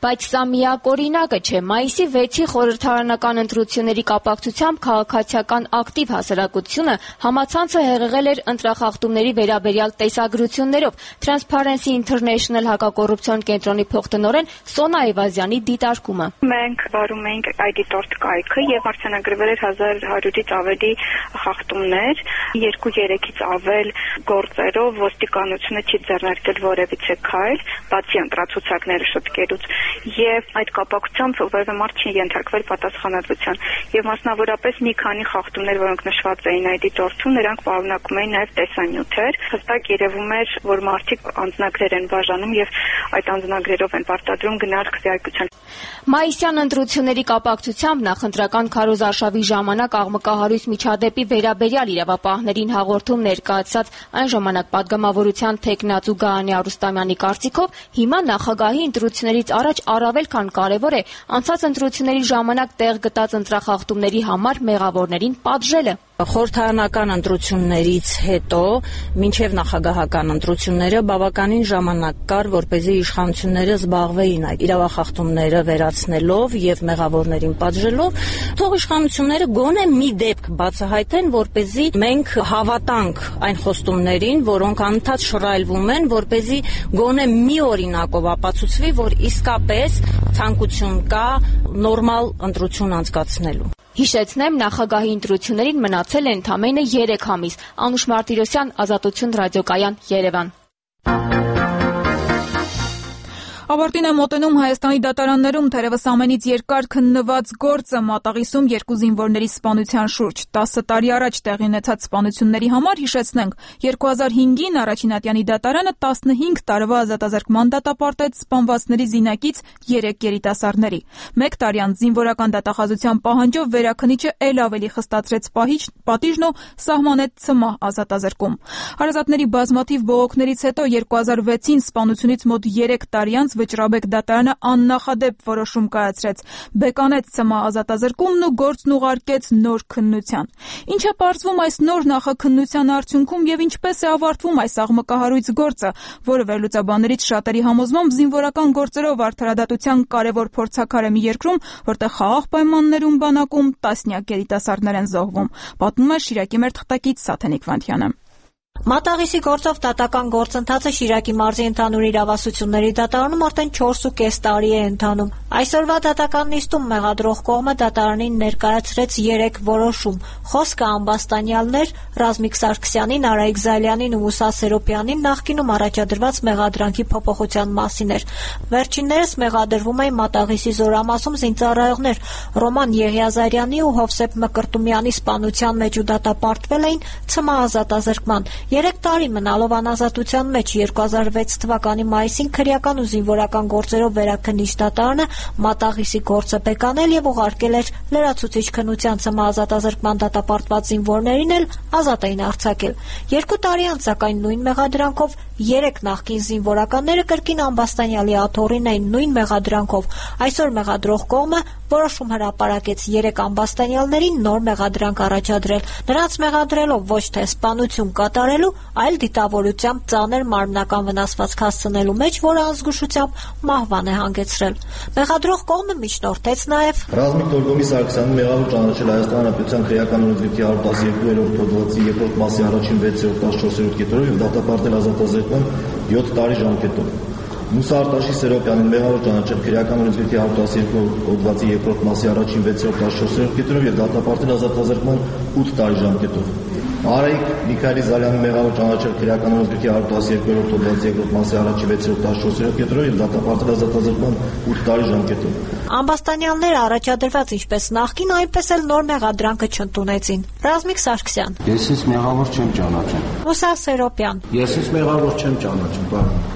Բայց սա միակ օրինակը չէ։ Մայիսի վեցի խորհրդարանական ընտրությունների կապակցությամբ քաղաքացիական ակտիվ հասարակությունը համացանցը հեղեղել էր ընտրախախտումների վերաբերյալ տեսագրություններով։ Transparency International հակակոռուպցիոն կենտրոնի փոխտնօրեն Սոնա Այվազյանի դիտարկումը։ Մենք վարում ենք Այդիտորտ կայքը եւ արձանագրվել էր հազար հարյուրից ավելի խախտումներ, երկու-երեքից ավել գործերով ոստիկանությունը չի ձեռնարկել որևիցե քայլ, բացի ընտրացուցակները շտկելուց, եւ այդ կապակցությամբ որևէ մարդ չի ենթարկվել պատասխանատվության։ Եվ մասնավորապես մի քանի խախտումներ, որոնք նշված էին Այդիտորտում, նրանք պարունակում էին նաեւ տեսանյութեր։ Հստակ երևում էր, որ մարդիկ անձնագրեր են բաժանում եւ այդ անձնագրերով են պարտադրում գնալ քվեարկության։ Մայիսյան ընտրությունների կապակցությամբ նախընտրական քարոզարշավի ժամանակ աղմկահարույց միջադեպի վերաբերյալ իրավապահներին հաղորդում ներկայացած այն ժամանակ падգամավորության թեկնածու Գայանե Արուստամյանի կարծիքով հիմա նախագահի ընտրություններից առաջ առավել քան կարևոր է անցած ընտրությունների ժամանակ տեղ գտած ընտրախախտումների համար մեղավորներին պատժելը։ Խորհրդարանական ընտրություններից հետո մինչև նախագահական ընտրությունները բավականին ժամանակ կար, որպեսզի իշխանությունները զբաղվեին այդ իրավախախտումները վերացնելով եւ մեղավորներին պատժելով, թող իշխանությունները գոնե մի դեպք բացահայտեն, որպեսզի մենք հավատանք այն խոստումներին, որոնք անընդհատ շռայլվում են, որպեսզի գոնե մի օրինակով ապացուցվի, որ իսկապես ցանկություն կա նորմալ ընտրություն անցկացնելու։ Հիշեցնեմ, նախագահի ընտրություններին մնացել է ընդամենը երեք ամիս։ Անուշ Մարտիրոսյան, Ազատություն ռադիոկայան, Երևան։ Ավարտին է մոտենում Հայաստանի դատարաններում թերևս ամենից երկար քննված գործը մատաղիսում երկու զինվորների սպանության շուրջ։ տասը տարի առաջ տեղի ունեցած սպանությունների համար հիշեցնենք, երկու հազար հինգին Առաջինատյանի դատարանը տասնհինգ տարվա ազատազրկման դատապարտեց սպանվածների զինակից երեք երիտասարդների։ Մեկ տարյան զինվորական դատախազության պահանջով վերաքննիչը էլ ավելի խստացրեց պատիժն ու սահմանեց ցմահ ազատազրկում։ Հարազատների բազմաթիվ բողոքներից հետո երկու հազար վեցին սպանությունից մոտ երեք տարի անց Վճռաբեկ դատարանը աննախադեպ որոշում կայացրեց, բեկանեց ցմահ ազատազրկումն ու գործն ուղարկեց նոր քննության։ Ինչ է պարզվում այս նոր նախաքննության արդյունքում եւ ինչպես է ավարտվում այս աղմկահարույց գործը, որը վերլուծաբաններից շատերի համոզմամբ զինվորական գործերով արդարադատության կարևոր փորձաքար է մի երկրում, որտեղ խաղաղ պայմաններում բանակում տասնյակ երիտասարդներ են զոհվում, պատմում է Շիրակի մեր թղթակից Սաթենիկ Վանթյանը։ Մատաղիսի գործով դատական գործընթացը Շիրակի մարզի ընդհանուր իրավասությունների դատարանում արդեն չորս ու կես տարի է ընթանում։ Այսօրվա դատական նիստում մեղադրող կողմը դատարանին ներկայացրեց երեք որոշում։ Խոսքը ամբաստանյալներ Ռազմիկ Սարգսյանին, Արայիկ Զալյանին ու Մուսա Սերոպյանին նախկինում առաջադրված մեղադրանքի փոփոխության մասին էր։ Վերջիններս մեղադրվում էին Մատաղիսի Զորամասում զինծառայողներ Ռոման Եղիազարյանի ու Հովսեփ Մկրտումյանի սպանության մեջ ու դատապարտվել էին ցմահ ազատազրկման։ Երեք տարի մնալով անազատության մեջ երկու հազար վեց թվականի մայիսին քրեական ու զինվորական գործերով վերաքննիչ դատարանը Մատաղիսի գործը բեկանել եւ ուղարկել էր լրացուցիչ քննության ցմահ ազատազրկման դատապարտված զինվորներին էլ ազատ էին արձակել։ Երկու տարի անց սակայն նույն մեղադրանքով երեք նախկին զինվորականները կրկին ամբաստանյալի աթոռին էին նույն մեղադրանքով։ Այսօր մեղադրող կողմը որոշում հրապարակեց երեք ամբաստանյալներին նոր մեղադրանք առաջադրել։ Նրանց մեղադրելով ոչ թե սպանություն կատարելու, այլ դիտավորությամբ ծանր մարմնական վնասվածք հասցնելու մեջ, որը անզգուշությամբ մահվան է հանգեցրել։ Մեղադրող կողմը միջնորդեց նաև Ռազմիկ Տորգոմի Սարգսյանին մեղավոր ճանաչել Հայաստան Հանրապետության քրեական օրենսգրքի հարյուր տասնյոթերորդ հոդվածի երկրորդ մասի առաջին վեցերորդ տասնչորսերորդ կետերով եւ դատապարտել ազատազրկման յոթ տարի ժամկետով։ Մուսա Արտաշի Սերոպյանին մեղավոր ճանաչել քրեական օրենսգրքի հարյուր տասնյոթ հոդվածի երկրորդ մասի առաջին վեցերորդ տասնչորսերորդ կետերով եւ դատապարտել ազատազրկման ութ տարի ժամկետով։ Արայիկ Միքայելի Զալյանին մեղավոր ճանաչել քրեական օրենսգրքի հարյուր տասնյոթերորդ հոդվածի երկրորդ մասի առաջին վեցերորդ տասնչորսերորդ կետերով եւ դատապարտել ազատազրկման ութ տարի ժամկետով։ Ամբաստանյալները առաջադրված ինչպես նախկին, այնպես էլ նոր մեղադրանքը չընդունեցին։ Ռազմիկ Սարգսյան. Ես ինձ մեղավոր չեմ ճանաչում։ Մուսա Սերոպյան. Ես ինձ մեղավոր չեմ ճանաչում,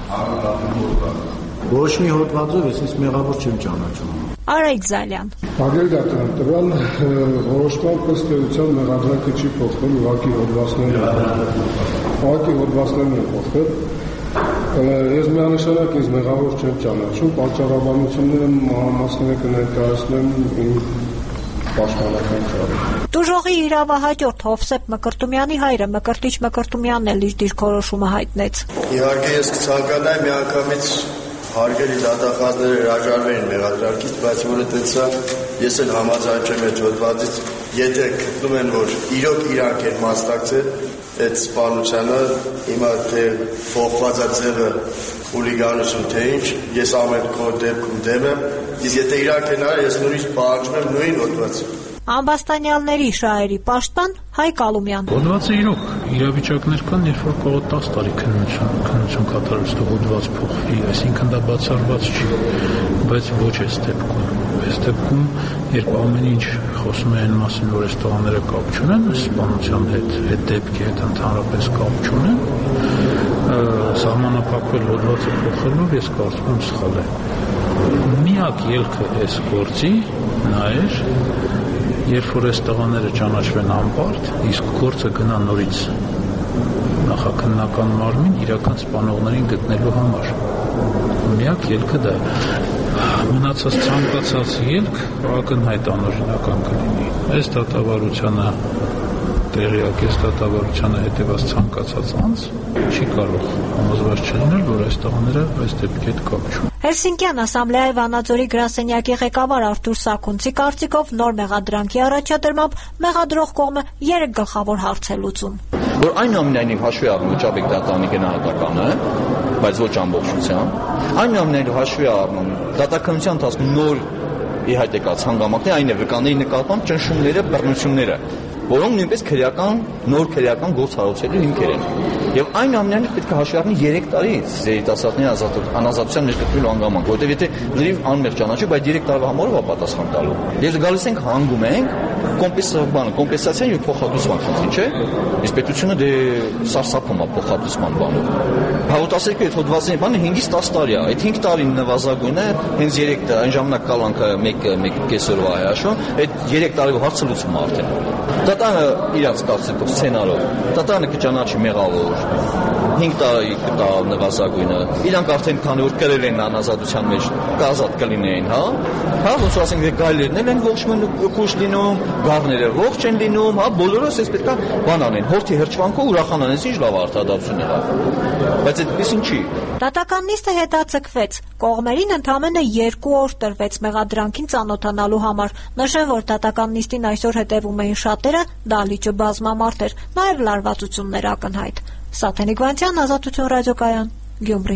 պարոն։ Ոչ մի հոդվածով ես ինձ մեղավոր չեմ ճանաչում։ Արայիկ Զալյան. Ագել դատարան տվյալ որոշման ըստ էության մեղադրանքը չի փոխվել, ուղղակի հոդվածներն ուղղակի հոդվածներն են փոխվել։ Ես միանշանակ ինձ մեղավոր չեմ ճանաչում, պատճառաբանությունները մանրամասները կներկայացնեմ իմ պաշտպանական ճառում։ Տուժողի իրավահաջորդ Հովսեփ Մկրտումյանի հայրը Մկրտիչ Մկրտումյանն էլ իր դիրքորոշումը հայտնեց։ Իհարկե ես կցանկանայի միանգամից հարգելի դատախազները հրաժարվեին մեղադրանքից, բայց որ այդպես է, ես էլ համաձայն չեմ այդ հոդվածից, եթե գտնում են, որ իրոք իրանք են մասնակցել այդ սպանությանը, հիմա թե փոխված է ձևը խուլիգանություն թե ինչ, ես ամեն դեպքում դեմ եմ, իսկ եթե իրանք են արել, ես նույնիսկ պահանջում եմ նույն հոդվածը։ Ամբաստանյալների շահերի պաշտպան Հայկ Ալումյան։ Հոդվածը իրոք իրավիճակներ կան, երբ որ կարող տասը տարի քննություն, քննություն կատարելուց հետո հոդված փոխվի, այսինքն դա բացառված չի, բայց ոչ այս դեպքում։ Այս դեպքում, երբ ամեն ինչ խոսում է այն մասին, որ այս տղաները կապ չունեն, սպանության հետ, այդ դեպքի հետ ընդհանրապես կապ չունեն, սահմանափակվել հոդվածը փոխելով, ես կարծում եմ սխալ է։ Միակ ելքը այս գործի նա էր, երբ որ այս տղաները ճանաչվեն անպարտ, իսկ գործը գնա նորից նախաքննական մարմին իրական սպանողներին գտնելու համար։ Միակ ելքը դա է։ Մնացած ցանկացած ելք ակնհայտ անօրինական կլինի։ Այս դատավարությանը տեղյակ այս դատավարությանը հետևած ցանկացած անձ չի կարող համոզված չլինել, որ այս տղաները այս դեպքի հետ կապ չունեն։ Հելսինկյան ասամբլեայի Վանաձորի գրասենյակի ղեկավար Արթուր Սաքունցի կարծիքով նոր մեղադրանքի առաջադրմամբ մեղադրող կողմը երեք գլխավոր հարց է լուծում։ Որ այնուամենայնիվ հաշվի առնում վիճաբեկ դատանի գնահատականը, բայց ոչ ամբողջությամբ, այնուամենայնիվ հաշվի առնում դատաքննության ընթացքում նոր ի հայտ եկած հանգամանքները, այն է վկաների նկատմամբ ճնշումները, բռնությունները, որոնք նույնպես քրեական, նոր քրեական գործ հարուցելու հիմքեր են։ Եվ այնուամենայնիվ պետք է հաշվի առնի երեք տարի երիտասարդների անազատության մեջ գտնվելու հանգամանք, որտեղ եթե լրիվ անմեղ ճանաչի, բայց երեք տարվա համար ով պատասխան տալու։ Ես գալիս ենք հանգում ենք կոմպենսացիան, կոմպենսացիան եւ փոխհատուցման խնդրի, չէ՞։ Իսկ պետությունը դե սարսափում է փոխհատուցման բանով։ Հավատացեք, այդ հոդվածի բանը հինգից տասը տարի է։ Այդ հինգ տարին նվազագույնը հենց երեք տարի, այն ժամանակ կալանքը մեկ կեսօրվա է հաշվում, այդ երեք տարի հարցը լուծում է արդեն։ Դատանը իրաց կարծիքով սցենարով, դատանը կճանաչի մեղավոր, հինգ տարի կտա նվազագույնը, իրանք արդեն քանի որ կրել են անազատության մեջ, կազատ կլինեին, հա, հա, ոնց ասենք դե գայլերն են ողջ քուշ լինում, գառները ողջ են լինում, հա, բոլորս էս պետքա բան անեն, հորթի հրճվանքով ուրախանան, ինչ լավ արտադարձություն եղավ, բայց այդպեսին չի։ Դատական նիստը հետաձգվեց, կողմերին ընդամենը երկու օր տրվեց մեղադրանքին ծանոթանալու համար, նշեմ, որ դատական նիստին այսօր հետևում էին շատերը, դահլիճը բազմամարդ էր, նաև լարվածություններ ակնհայտ։ Սաթենիկ Վանցյան, Ազատություն ռադիոկայան, Գյումրի։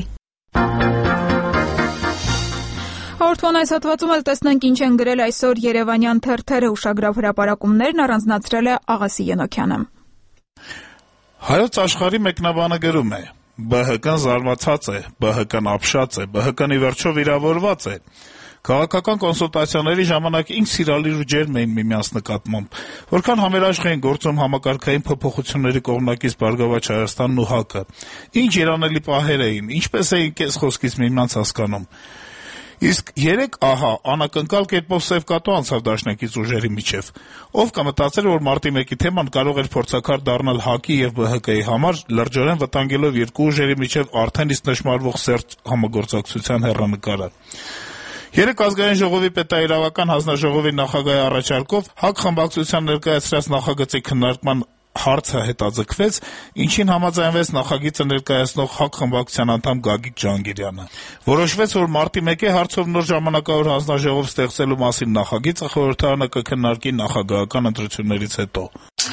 Հաղորդման այս հատվածում էլ տեսնենք ինչ են գրել այսօր երևանյան թերթերը, ուշագրավ հրապարակումներն առանձնացրել է Աղասի Ենոքյանը։ Հայոց աշխարհի մեկնաբանը գրում է. «Բը հը կն զարմացած է, բը հը կն ապշած է, բը հը կն ի վերջո վիրավորված է»։ Քաղաքական կոնսուլտացիաների ժամանակ ինչ սիրալիր ու ջերմ էին միմյանց նկատմամբ, որքան համերաշխ էին գործում համակարգային փոփոխությունների կողմնակից Բարգավաճ Հայաստանն ու ՀԱԿ-ը, ինչ երանելի պահեր էին, ինչպես էին կես խոսքից միմյանց հասկանում։ Իսկ երեք ահա անակնկալ կերպով սև կատու անցավ դաշնակից ուժերի միջև։ Ով կմտածեր, որ մարտի մեկի թեման կարող էր փորձակար դառնալ ՀԱԿ-ի եւ ԲՀԿ-ի համար, լրջորեն վտանգելով երկու ուժերի միջև արդեն իսկ նշмарվող սերտ համագործակցության հեռանկարը։ Երեք ազգային ժողովի պետաիրավական հանձնաժողովի նախագահի առաջարկով ՀԱԿ խմբակցության ներկայացրած նախագծի քննարկման հարցը հետաձգվեց, ինչին համաձայնվեց նախագիծը ներկայացնող ՀԱԿ խմբակցության անդամ Գագիկ Ջհանգիրյանը։ Որոշվեց, որ մարտի մեկի հարցով նոր ժամանակավոր հանձնաժողով ստեղծելու մասին նախագիծը խորհրդարանը կքննարկի նախագահական ընտրություններից հետո։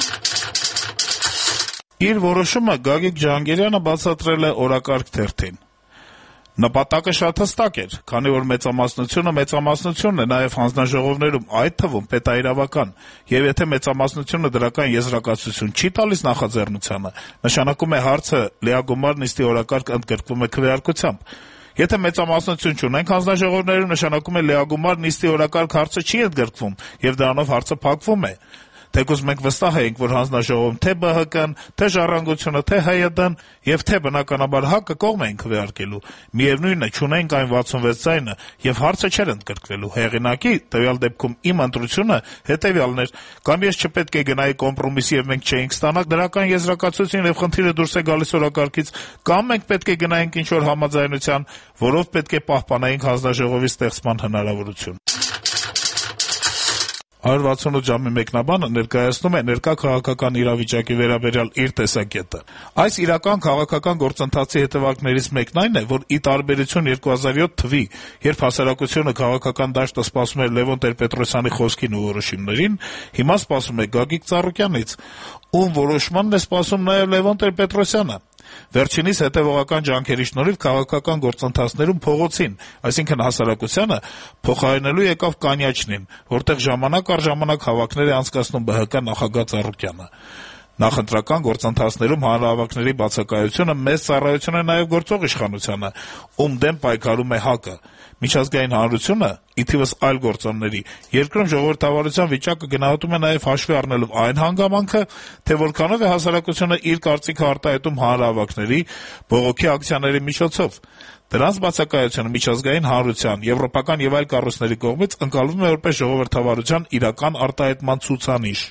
Իր որոշումը Գագիկ Ջհանգիրյանը բացատրել է Օրակարգ թերթին։ Նպատակը շատ հստակ էր, քանի որ մեծամասնությունը մեծամասնությունն է նաև հանձնաժողովներում, այդ թվում պետաիրավական, եւ եթե մեծամասնությունը դրական եզրակացություն չի տալիս նախաձեռնությանը, նշանակում է հարցը լիագումար նիստի օրակարգ ընդգրկվում է քվեարկությամբ։ Եթե մեծամասնություն չունենք հանձնաժողովներում, նշանակում է լիագումար նիստի օրակարգ հարցը չի ընդգրկվում եւ դրանով հարցը փակվում է։ Թեկուզ մենք վստահ ենք, որ հանձնաժողովում թե ԲՀԿ-ն, թե Ժառանգությունը, թե ՀՅԴ-ն եւ թե բնականաբար ՀԱԿ-ը կողմ էին քվեարկելու։ Միևնույնն է, չունենք այն վաթսունվեց ձայնը եւ հարցը չէր ընդգրկվելու։ Հեղինակի տվյալ դեպքում իմ ընտրությունը հետեւյալն էր. կամ ես չպետք է գնայի կոմպրոմիսի եւ մենք չէինք ստանա դրական եզրակացություն եւ խնդիրը դուրս է գալիս օրակարգից, կամ մենք պետք է գնայինք ինչ-որ համաձայնության, որով պետք է պահպանայինք հանձնաժողովի ստեղծման հնարավորություն։ հարյուր վաթսունութ ժամի մեկնաբանը ներկայացնում է ներկա քաղաքական իրավիճակի վերաբերյալ իր տեսակետը։ Այս իրական քաղաքական գործընթացի հետևանքներից մեկն այն է, որ ի տարբերություն երկու հազար յոթ թվականի, երբ հասարակությունը քաղաքական դաշտը սպասում էր Լևոն Տեր-Պետրոսյանի խոսքին ու որոշումներին, հիմա սպասում է Գագիկ Ծառուկյանից, ում որոշմանն է սպասում նաև Լևոն Տեր-Պետրոսյանը։ Վերջինիս հետևողական ջանքերի շնորհիվ քաղաքական գործընթացներում փողոցին, այսինքն հասարակությանը, փոխարինելու եկավ Կանյաչնին, որտեղ ժամանակ առ ժամանակ հավաքներ է անցկացնում ԲՀԿ նախագահ Ծառուկյանը։ Նախընտրական գործընթացներում հանրահավաքների բացակայությունը մեծ ծառայություն է նաև գործող իշխանությանը, ում դեմ պայքարում է ՀԱԿ-ը։ Միջազգային հանրությունը, ի թիվս այլ գործոնների, երկրում ժողովրդավարության վիճակը գնահատում է նաև հաշվի առնելով այն հանգամանքը, թե որքանով է հասարակությունը իր կարծիքը արտահայտում հանրահավաքների, բողոքի ակցիաների միջոցով։ Դրանց բացակայությունը միջազգային հանրության, եվրոպական եւ այլ կառույցների կողմից ընկալվում է որպես ժողովրդավարության իրական արտահայտման ցուցանիշ։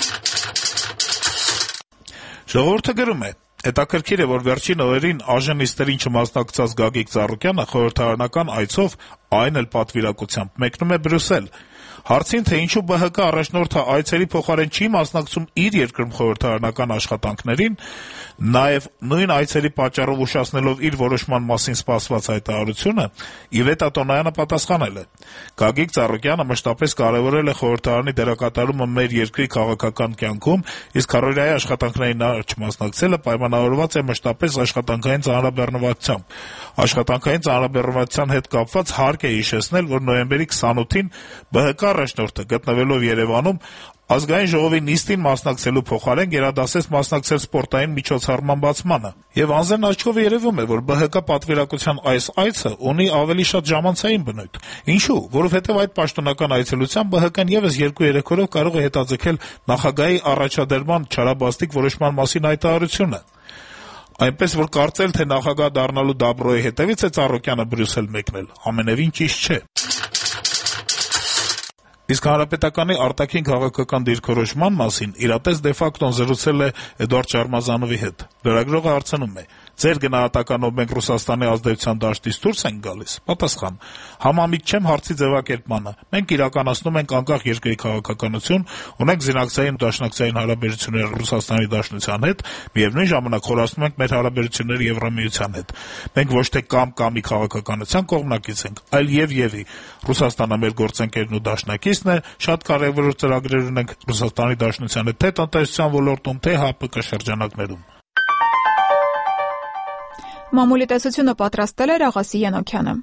Ժողովուրդը գրում է. Հետաքրքիր է, որ վերջին օրերին ԱԺ-նիստերին չմասնակցած Գագիկ Ծառուկյանը խորհրդարանական այցով, այն էլ պատվիրակությամբ, մեկնում է Բրյուսել։ Հարցին, թե ինչու ԲՀԿ առաջնորդը այցերի փոխարեն չի մասնակցում իր երկրում խորհրդարանական աշխատանքներին, նաև նույն այցերի պատճառով ուշացնելով իր որոշման մասին սպասված հայտարարությունը, Իվետա Տոնոյանը պատասխանել է. Գագիկ Ծառուկյանը մշտապես կարևորել է խորհրդարանի դերակատարումը մեր երկրի քաղաքական կյանքում, իսկ առօրյայի աշխատանքներին նա չմասնակցելը պայմանավորված է մշտապես աշխատանքային ծանրաբեռնվածությամբ։ Աշխատանքային ծանրաբեռնվածության հետ կապված հարկ է հիշեցնել, որ նոյեմբերի քսանութին ԲՀԿ առաջնորդը գտնվելով Երևանում Ազգային ժողովի նիստին մասնակցելու փոխարեն գերադասեց մասնակցել սպորտային միջոցառման բացմանը։ Եվ անձրևն աչքով երևում է, որ ԲՀԿ պատվիրակության այս այցը ունի ավելի շատ ժամանցային բնույթ։ Ինչու՞, որովհետև այդ պաշտոնական այցելությամբ ԲՀԿ-ն եւս երկու-երեք օրով կարող է հետաձգել նախագահի առաջադրման չարաբաստիկ որոշման մասին հայտարարությունը։ Այնպես որ կարծել, թե նախագահ դառնալու դաբրոյի հետևից է Ծառուկյանը Բրյուսել մեկնել, ամենևին ճիշտ չէ։ Իսկ Հանրապետականի արտաքին քաղաքական դիրքորոշման մասին իրատես դե ֆակտոն զրուցել է Էդուարդ Շարմազանովի հետ։ Լրագրողը հարցնում է. «Ձեր գնահատականով մենք Ռուսաստանի ազդեցության դաշտից դուրս ենք գալիս»։ Պատասխան. «Համամիտ չեմ հարցի ձևակերպմանը։ Մենք իրականացնում ենք անկախ երկրի քաղաքականություն, ունենք զինակցային ու դաշնակցային հարաբերություններ Ռուսաստանի Դաշնության հետ, միևնույն ժամանակ խորացնում ենք մեր հարաբերությունները Եվրամիության հետ։ Մենք ոչ թե կամ-կամի քաղաքականության կողմնակից ենք, այլ եւ-եւի։ Ռուսաստանը մեր գործընկերն ու դաշնակիցն է, շատ կարեւոր ծրագրեր ունենք Ռուսաստանի Դաշնության հետ թե տնտեսության ոլորտում, թե ՀԱՊԿ շրջանակներում»։ Մամուլի տեսությունը պատրաստել էր Աղասի Յանոքյանը։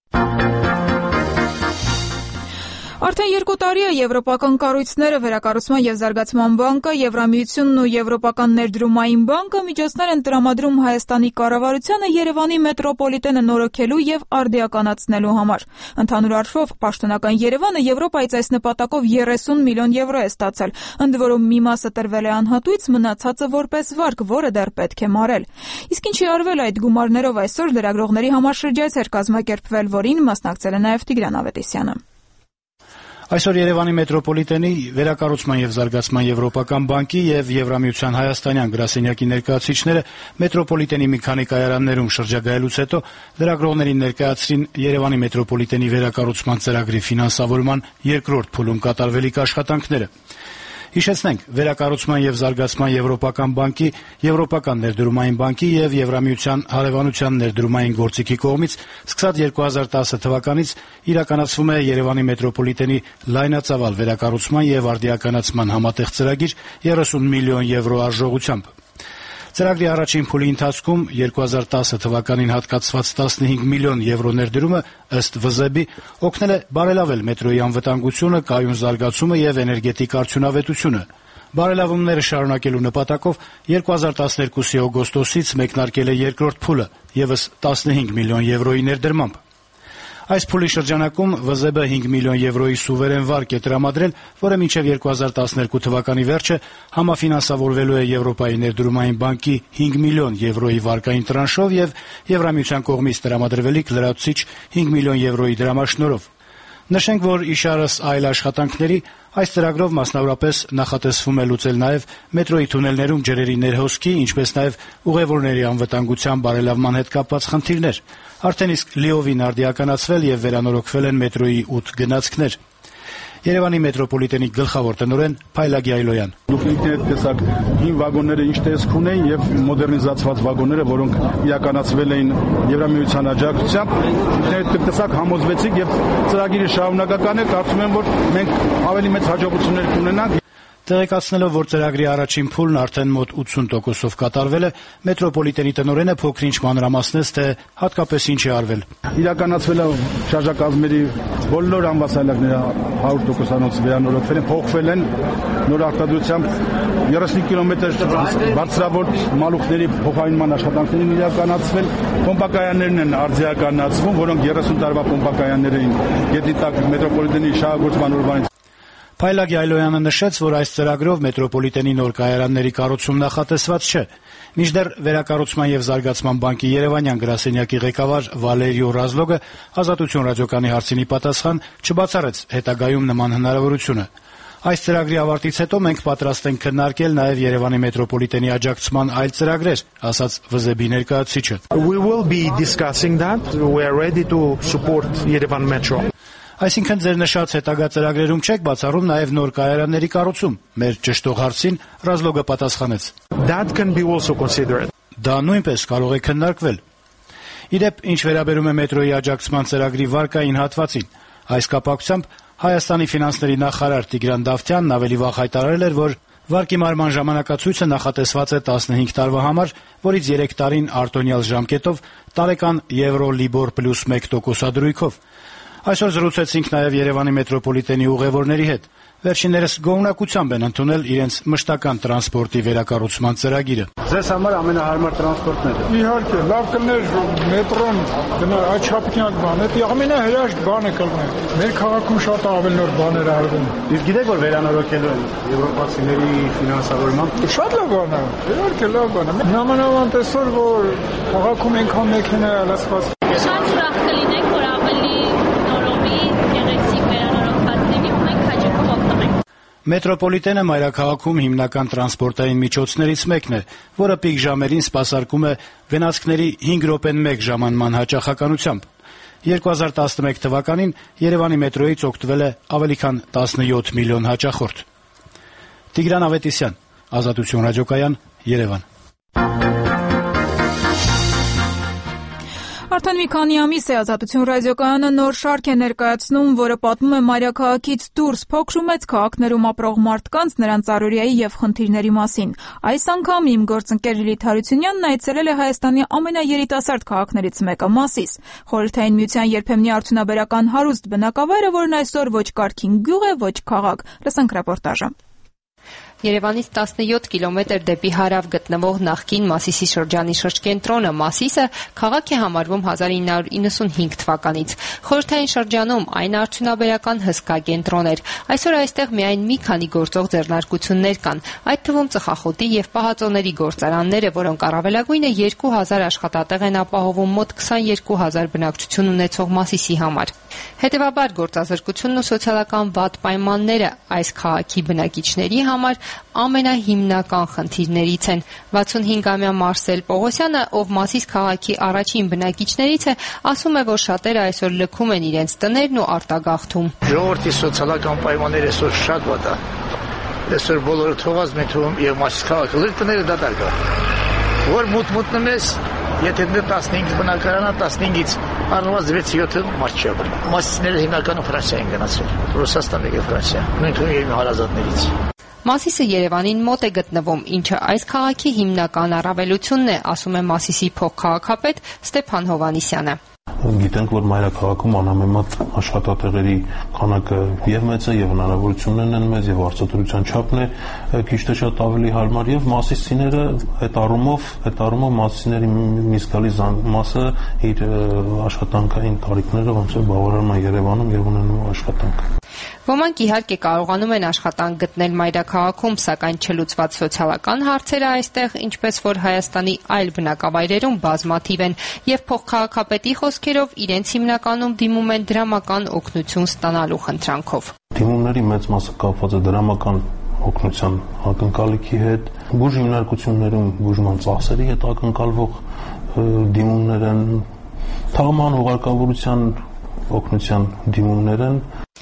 Արդեն երկու տարի է Եվրոպական կառույցները, Վերակառուցման եւ Զարգացման բանկը, Եվրամիությունն ու Եվրոպական ներդրումային բանկը միջոցներ են տրամադրում Հայաստանի կառավարությանը Երևանի մետրոպոլիտենը նորոգելու եւ արդիականացնելու համար։ Ընդհանուր առումով պաշտոնական Երևանը Եվրոպայից այս նպատակով երեսուն միլիոն եվրո է ստացել, ընդ որում մի մասը տրվել է անհատույց, մնացածը որպես վարկ, որը դեռ պետք է մարել։ Իսկ ինչի արվել այդ գումարներով այսօր լրագրողների համաշրջայց էր կազմակերպվել, որին մասնակցել է նաեւ Տիգրան Ավետիսյանը։ Այսօր Երևանի մետրոպոլիտենի Վերակառուցման եւ Զարգացման Եվրոպական բանկի եւ Եվրամիության հայաստանյան գրասենյակի ներկայացուցիչները մետրոպոլիտենի մի քանի կայարաններում շրջագայելուց հետո լրագրողներին ներկայացրին Երևանի մետրոպոլիտենի վերակառուցման ծրագրի ֆինանսավորման երկրորդ փուլում կատարվելիք աշխատանքները։ Հիշեցնենք, Վերակառուցման եւ Զարգացման Եվրոպական բանկի, Եվրոպական ներդրումային բանկի եւ Եվրամիության հարևանության ներդրումային գործիքի կողմից սկսած երկու հազար տասը թվականից իրականացվում է Երևանի մետրոպոլիտենի լայնածավալ վերակառուցման եւ արդիականացման համատեղ ծրագիր երեսուն միլիոն եվրո արժողությամբ։ Ծրագրի առաջին փուլի ընթացքում երկու հազար տասը թվականին հատկացված տասնհինգ միլիոն եվրո ներդրումը ըստ ՎԶԲ-ի օգնել է բարելավել մետրոյի անվտանգությունը, կայուն զարգացումը եւ էներգետիկ արդյունավետությունը։ Բարելավումները շարունակելու նպատակով երկու հազար տասներկուսի օգոստոսից մեկնարկել է երկրորդ փուլը, եւս տասնհինգ միլիոն եվրոյի ներդրմամբ։ Այս փուլի շրջանակում ՎԶԲ հինգ միլիոն եվրոյի սուվերեն վարկ է տրամադրել, որը մինչև երկու հազար տասներկու թվականի վերջը համաֆինանսավորվելու է Եվրոպայի ներդրումային բանկի հինգ միլիոն եվրոյի վարկային տրանշով եւ Եվրամիության կողմից տրամադրվելիք լրացուցիչ հինգ միլիոն եվրոյի դրամաշնորհով։ Նշենք, որ իշարս այլ աշխատանքների այս ծրագրով մասնավորապես նախատեսվում է լուծել նաև մետրոյի թունելներում ջրերի ներհոսքի, ինչպես նաև ուղևորների անվտանգության բարելավման հետ կապված խնդիրներ։ Արդեն իսկ լիովին արդիականացվել եւ վերանորոգվել են մետրոյի ութ գնացքներ։ Երևանի մետրոպոլիտենի գլխավոր տնօրեն Փայլագի Այլոյան. Դուք ինքներդ տեսաք հին վագոնները ինչ տեսք ունեն եւ մոդեռնիզացված վագոնները, որոնք իրականացվել էին Եվրամիության աջակցությամբ, ինքներդ տեսաք համոզվեցիք եւ ծրագիրը շարունակական է, կարծում եմ, որ մենք ավելի մեծ հաջողություններ կունենանք։ Տեղեկացնելով, որ ծրագրի առաջին փուլն արդեն մոտ ութսուն տոկոսով կատարվել է, մետրոպոլիտենի տնօրենը փոքր-ինչ մանրամասնեց, թե հատկապես ինչ է արվել։ Իրականացվել է շարժակազմերի բոլոր անվասայլակները հարյուր տոկոսանոց վերանորոգվել են, փոխվել են նոր արտադրությամբ երեսուն կիլոմետր բարձրավոր մալուխների փոխարինման աշխատանքներն իրականացվել, պոմպակայաններն են արձիականացվում, որոնք երեսուն տարվա պոմպակայաններ էին գետնի տակ մետրոպոլիտենի շահագործման օրվանից։ Փայլագի Այլոյանը նշեց, որ այս ծրագրով մետրոպոլիտենի նոր կայարանների կառուցում նախատեսված չէ։ Մինչդեռ Վերակառուցման եւ Զարգացման բանկի Երևանյան գրասենյակի ղեկավար Վալերիո Ռազլոգը Ազատություն ռադիոկայանի հարցին պատասխան չբացառեց հետագայում նման հնարավորությունը։ Այս ծրագրի ավարտից հետո մենք պատրաստ ենք քննարկել նաև Երևանի մետրոպոլիտենի աջակցման այլ ծրագրեր, ասաց ՎԶԲ-ի ներկայացուցիչը։ We will be discussing that. We are ready to support Yerevan Metro. Այսինքն ձեր նշած հետագա ծրագրերում չեք բացառում նաև նոր կայարանների կառուցում։ Մեր ճշտող հարցին Ռազլոգը պատասխանեց. That can be also considered. Դա նույնպես կարող է քննարկվել։ Իդեպ, ինչ վերաբերում է մետրոյի աջակցման ծրագրի վարկային հատվածին, այս կապակցությամբ Հայաստանի ֆինանսների նախարար Տիգրան Դավթյանն ավելի վաղ հայտարարել էր, որ վարկի մարման ժամանակացույցը նախատեսված է տասնհինգ տարվա համար, որից երեք տարին արտոնյալ ժամկետով տարեկան եվրո-լիբոր պլյուս մեկ տոկոսադրույքով։ Այսօր զրուցեցինք նաև Երևանի մետրոպոլիտենի ուղևորների հետ։ Վերջիններս գոհունակությամբ են ընդունել իրենց մշտական տրանսպորտի վերակառուցման ծրագիրը։ Ձեզ համար ամենահարմար տրանսպորտն է։ Իհարկե, լավ կներ մետրոն գնա աչափնյակ բան, դա ամենահրաշք բանը կլինի։ Մեր քաղաքում շատ ավելի նոր բաներ արվում։ Իսկ գիտեք, որ վերանորոգելու են եվրոպացիների ֆինանսավորմամբ։ Շատ լավ բան է։ Իհարկե, լավ բան է։ Նամանավանդ այսօր, որ քաղաքում այնքան մեքենա է լացված։ Շատ ուրախ կլինենք, որ ավելի Մետրոպոլիտենը մայրաքաղաքում հիմնական տրանսպորտային միջոցներից մեկն է, որը պիկ ժամերին սպասարկում է գնացքների հինգ րոպեն մեկ ժամանման հաճախականությամբ։ երկու հազար տասնմեկ թվականին Երևանի մետրոյից օգտվել է ավելի քան տասնյոթ միլիոն հաճախորդ։ Տիգրան Ավետիսյան, Ազատություն ռադիոկայան, Երևան։ Արդեն մի քանի ամիս է Ազատություն ռադիոկայանը նոր շարք է ներկայացնում, որը պատմում է մայրաքաղաքից դուրս փոքր ու մեծ քաղաքներում ապրող մարդկանց, նրանց առօրյայի եւ խնդիրների մասին։ Այս անգամ իմ գործընկեր Լիլիթ Հարությունյանն այցելել է Հայաստանի ամենաերիտասարդ քաղաքներից մեկը՝ Մասիս։ Խորհրդային Միության երբեմնի արդյունաբերական հարուստ բնակավայրը, որն այսօր ոչ կարգին գյուղ է, ոչ քաղաք։ Լսենք ռեպորտաժը։ Երևանից տասնյոթ կիլոմետր դեպի հարավ գտնվող նախկին Մասիսի շրջանի շրջկենտրոնը Մասիսը քաղաք է համարվում հազար ինը հարյուր իննսունհինգ թվականից։ Խորհրդային շրջանում այն արդյունաբերական հսկա կենտրոն էր։ Այսօր այստեղ միայն մի քանի գործող ձեռնարկություններ կան, այդ թվում ծխախոտի եւ պահածոների գործարանները, որոնք առավելագույնը երկու հազար աշխատատեղ են ապահովում մոտ քսաներկու հազար բնակչություն ունեցող Մասիսի համար։ Հետևաբար գործազրկությունն ու սոցիալական վատ պայմանները այս քաղաքի բնակիչների համար ամենահիմնական խնդիրներից են։ վաթսունհինգամյա Մարսել Պողոսյանը, ով Մասիս քաղաքի առաջին բնակիչներից է, ասում է, որ շատերը այսօր լքում են իրենց տներն ու արտագաղթում։ Ժողովրդի սոցիալական պայմանները այսօր շատ վատ է։ Այսօր բոլորը թողած մեկ թվում եւ Մասիս քաղաքը լրիվ տները դատարկ է։ Որ մուտ-մուտնում ես, եթե դե տասնհինգ բնակարանա, տասնհինգից առնվազն վեց-յոթը մարդ չի ապրում։ Մասիսները հիմնականում Ֆրանսիա են գնացել, Ռուսաստան եւ Ֆրանսիա։ Նույն թվում եւ հարազատներից։ Մասիսը Երևանին մոտ է գտնվում, ինչը այս քաղաքի հիմնական առավելությունն է, ասում է Մասիսի փոխքաղաքապետ Ստեփան Հովհաննիսյանը։ Գիտենք, որ մայրաքաղաքում անհամեմատ աշխատատեղերի քանակը եւ մեծ է, եւ հնարավորություններն են մեծ, եւ արտադրության չափն է քիչ թե շատ ավելի հարմար, եւ մասիսիները այդ առումով, այդ առումով մասիսիների մի զգալի մասը իր աշխատանքային տարիքները ոնց որ բավարարում են Երևանում եւ ունենում աշխատանք։ Ոմանք իհարկե կարողանում են աշխատանք գտնել մայրաքաղաքում, սակայն չլուծված սոցիալական հարցերը այստեղ, ինչպես որ Հայաստանի այլ բնակավայրերում բազմաթիվ են, եւ փոխքաղաքապետի խոսքերով իրենց հիմնականում դիմում են դրամական օգնություն ստանալու խնդրանքով։ Դիմումների մեծ մասը կապված է դրամական օգնության ակնկալիքի հետ, բուժ հիմնարկություններում բուժման ծախսերի հետ ակնկալվող դիմումներ են, թաղման ուղարկավորության օգնության դիմումներ են։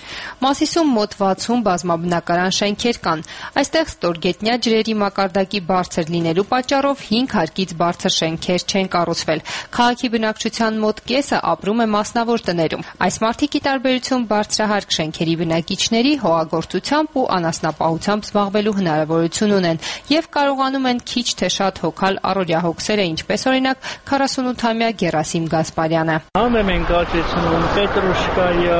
Մասիսում մոտ վաթսուն բազմաբնակարան շենքեր կան։ Այստեղ ստորգետնյա ջրերի մակարդակի բարձր լինելու պատճառով հինգ հարկից բարձր շենքեր չեն կառուցվել։ Քաղաքի բնակչության մոտ կեսը ապրում է մասնավոր տներում։ Այս մարդիկ ի տարբերություն բարձրահարկ շենքերի բնակիչների հողագործությամբ ու անասնապահությամբ զբաղվելու հնարավորություն ունեն եւ կարողանում են քիչ թե շատ հոգալ առօրյա հոգսերը, ինչպես օրինակ քառասունութամյա Գերասիմ Գասպարյանը։ Համեմ ենք աճեցնում պետրուշկայա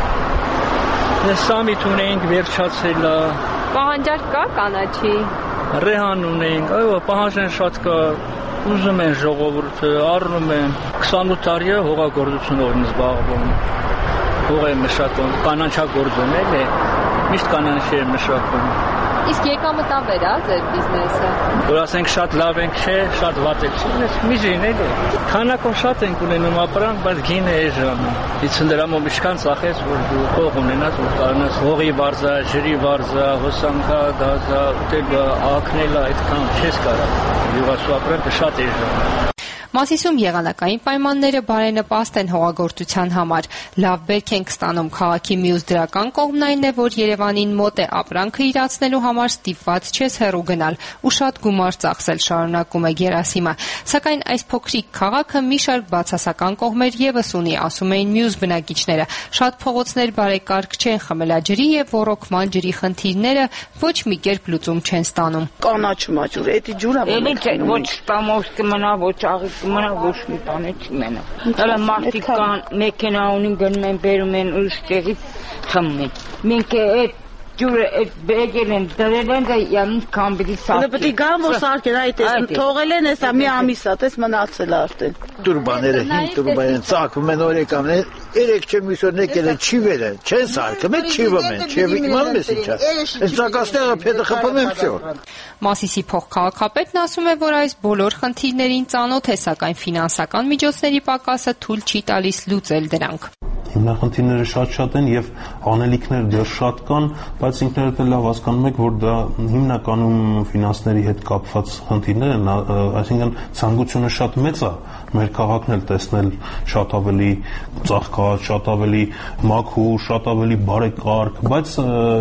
Սամիտ ունենք վերջացել է։ Պահանջարկ կա կանաչի։ Ռեհան ունենք, այո, պահանջն շատ կա։ Ուզում են ժողովուրդը, առնում են քսանութ տարի է հողագործությունով են զբաղվում։ Հող է մշակում, կանաչագործում էլ է, միշտ կանաչի է մշակում։ Իսկ եկամտաբեր է ձեր բիզնեսը։ Որ ասենք շատ լավ ենք, չէ, շատ վատ է, չէ, միջին էլ է։ Քանակով շատ ենք ունենում ապրանք, բայց գինը է ժամը։ հիսուն դրամով ինչքան ծախես, որ դու հող ունենաս, որ կարողանաս հողի վարձա, ջրի վարձա, հոսանքա, գազա, ուտելա, ակնելա, այդքան չես կարող։ Յուղասու ապրանքը շատ է ժամը։ Մասիսում եղանակային պայմանները բարենպաստ են հողագործության համար։ Լավ բերք ենք ստանում քաղաքի մյուս դրական կողմն այն է, որ Երևանին մոտ է ապրանքը իրացնելու համար ստիպված չես հեռու գնալ ու շատ գումար ծախսել, շարունակում է Գերասիմը։ Սակայն այս փոքրիկ քաղաքը մի շարք բացասական կողմեր եւս ունի, ասում էին մյուս բնակիչները։ Շատ փողոցներ բարեկարգ չեն, խմելաջրի եւ ոռոգման ջրի խնդիրները ոչ մի կերպ լուծում չեն ստանում։ Կանաչ մաճուր, էդի ջուրը ոչ տամոս կմնա, ոչ աղի կմնա, ոչ մի բան չմնա։ Հələ մարդիկ կան, մեքենա ունին, գնում են, բերում են ուրիշ տեղից խմում են։ Մենք այդ ջուրը այդ բերել են, դրել են და յամին կամբերի սարքել։ Պետք է գան որ սարքել, այդ էս թողել են, էսա մի ամիս է, էս մնացել է արդեն։ Տուրբաները, հին տուրբաները ծակվում են օրեկաններ, երեք չեմ իսոր եկել են չիվերը, չեն սարքում են, չիվում են, չիվը իմանում ես ինչա։ Այս ծակաստեղը փետը խփում են վсё։ Մասիսի փոխքաղաքապետն ասում է, որ այս բոլոր խնդիրներին ծանոթ է, սակայն ֆինանսական միջոցների պակասը թույլ չի տալիս լուծել դրանք։ Հիմնախնդիրները շատ-շատ են եւ անելիքներ դեռ շատ կան, բայց ինքներդ էլ լավ հասկանում եք, որ դա հիմնականում ֆինանսների հետ կապված խնդիրներ են, այսինքն ցանկությունը շատ մեծ է մեր քաղաքն էլ տեսնել շատ ավելի ծաղկած, շատ ավելի մաքուր, շատ ավելի բարեկարգ, բայց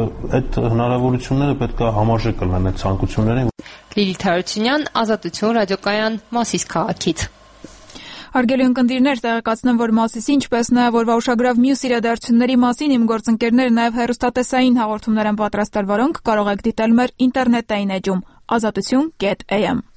այդ հնարավորությունները պետք է համարժեք լինեն այդ ցանկություններին։ Լիլիթ Հարությունյան, Ազատություն ռադիոկայան, Մասիս քաղաքից։ Հարգելի ունկնդիրներ, տեղեկացնեմ, որ Մասիսի, ինչպես նաև օրվա ուշագրավ մյուս իրադարձությունների մասին իմ գործընկերները նաև հեռուստատեսային հաղորդումներ են պատրաստել, որոնք կարող եք դիտել մեր ինտերնետային էջում ազատություն կետ էյ էմ։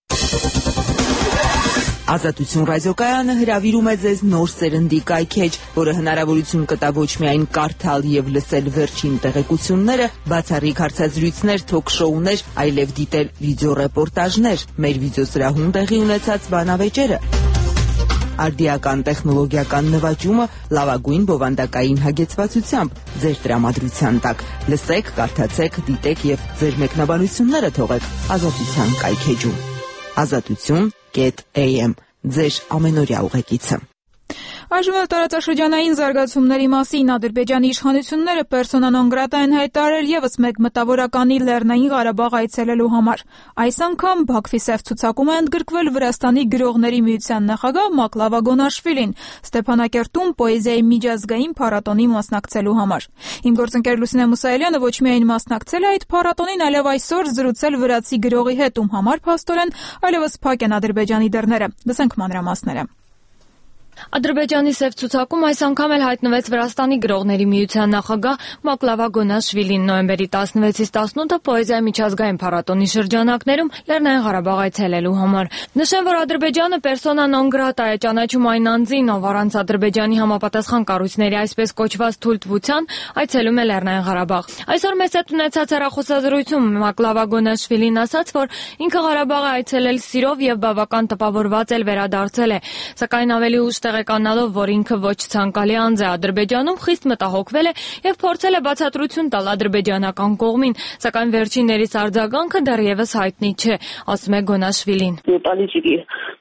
Ազատություն ռադիոկայանը հրավիրում է ձեզ նոր սերնդի կայքեջ, որը հնարավորություն կտա ոչ միայն կարդալ եւ լսել վերջին տեղեկությունները, բացառիկ հարցազրույցներ, թոք-շոուներ, այլև դիտել վիդեոռեպորտաժներ, մեր վիդեոսրահում տեղի ունեցած բանավեճերը, արդիական տեխնոլոգիական նվաճումը լավագույն բովանդակային հագեցվածությամբ ձեր տրամադրության տակ։ Լսեք, կարդացեք, դիտեք եւ ձեր մեկնաբանությունները թողեք Ազատության կայքեջում։ Ազատություն կետ էյ էմ ձեր ամենօրյա ուղեկիցը։ Այժմ տարածաշրջանային զարգացումների մասին Ադրբեջանի իշխանությունները պերսոնա նոն գրատա են հայտարարել ևս մեկ մտավորականի Լեռնային Ղարաբաղ այցելելու համար։ Այս անգամ Բաքվի սև ցուցակում է ընդգրկվել Վրաստանի գրողների միության նախագահ Մակլավա Գոնաշվիլին Ստեփանակերտում պոեզիայի միջազգային փառատոնի մասնակցելու համար։ Իմ գործընկեր Լուսինե Մուսայելյանը ոչ միայն մասնակցել է այդ փառատոնին, այլև այսօր զրուցել վրացի գրողի հետ, ում համար փաստորեն այլևս փակ են Ադրբեջանի դռները։ Լսենք մանրամասները։ Ադրբեջանի սև ցուցակում այս անգամ էլ հայտնվեց Վրաստանի գրողների միության նախագահ Մակլավա Գոնաշվիլին նոյեմբերի տասնվեցից տասնութը պոեզիայի միջազգային փառատոնի շրջանակներում Լեռնային Ղարաբաղ այցելելու համար։ Նշեմ, որ Ադրբեջանը պերսոնա նոն գրատա է ճանաչում այն անձին, ով առանց Ադրբեջանի համապատասխան կառույցների այսպես կոչված թույլտվության այցելում է Լեռնային Ղարաբաղ։ Այսօր մեծ հետ ունեցած հեռախոսազրույցում Մակլավա Գոնաշվիլին ասաց, որ ինքը Ղարաբաղը այցելել սիրով եւ բավական տպավորված էլ վերադարձել է, սակայն ավելի ուշ տեղեկանալով, որ ինքը ոչ ցանկալի անձ է Ադրբեջանում, խիստ մտահոգվել է եւ փորձել է բացատրություն տալ ադրբեջանական կողմին, սակայն վերջիններիս արձագանքը դեռևս հայտնի չէ, ասում է Գոնաշվիլին։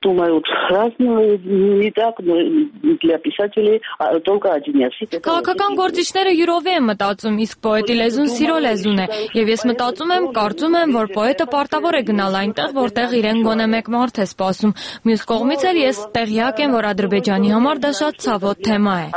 думают разные, не так, но для писателей только один язык. Քաղաքական գործիչները յուրով են մտածում, իսկ պոետի լեզուն սիրո լեզուն է, եւ ես մտածում եմ, կարծում եմ, որ պոետը պարտավոր է գնալ այնտեղ, որտեղ իրեն գոնե մեկ մարդ է սպասում։ Մյուս կողմից էլ ես տեղյակ եմ, որ Ադրբեջանի համար դա շատ ցավոտ թեմա է։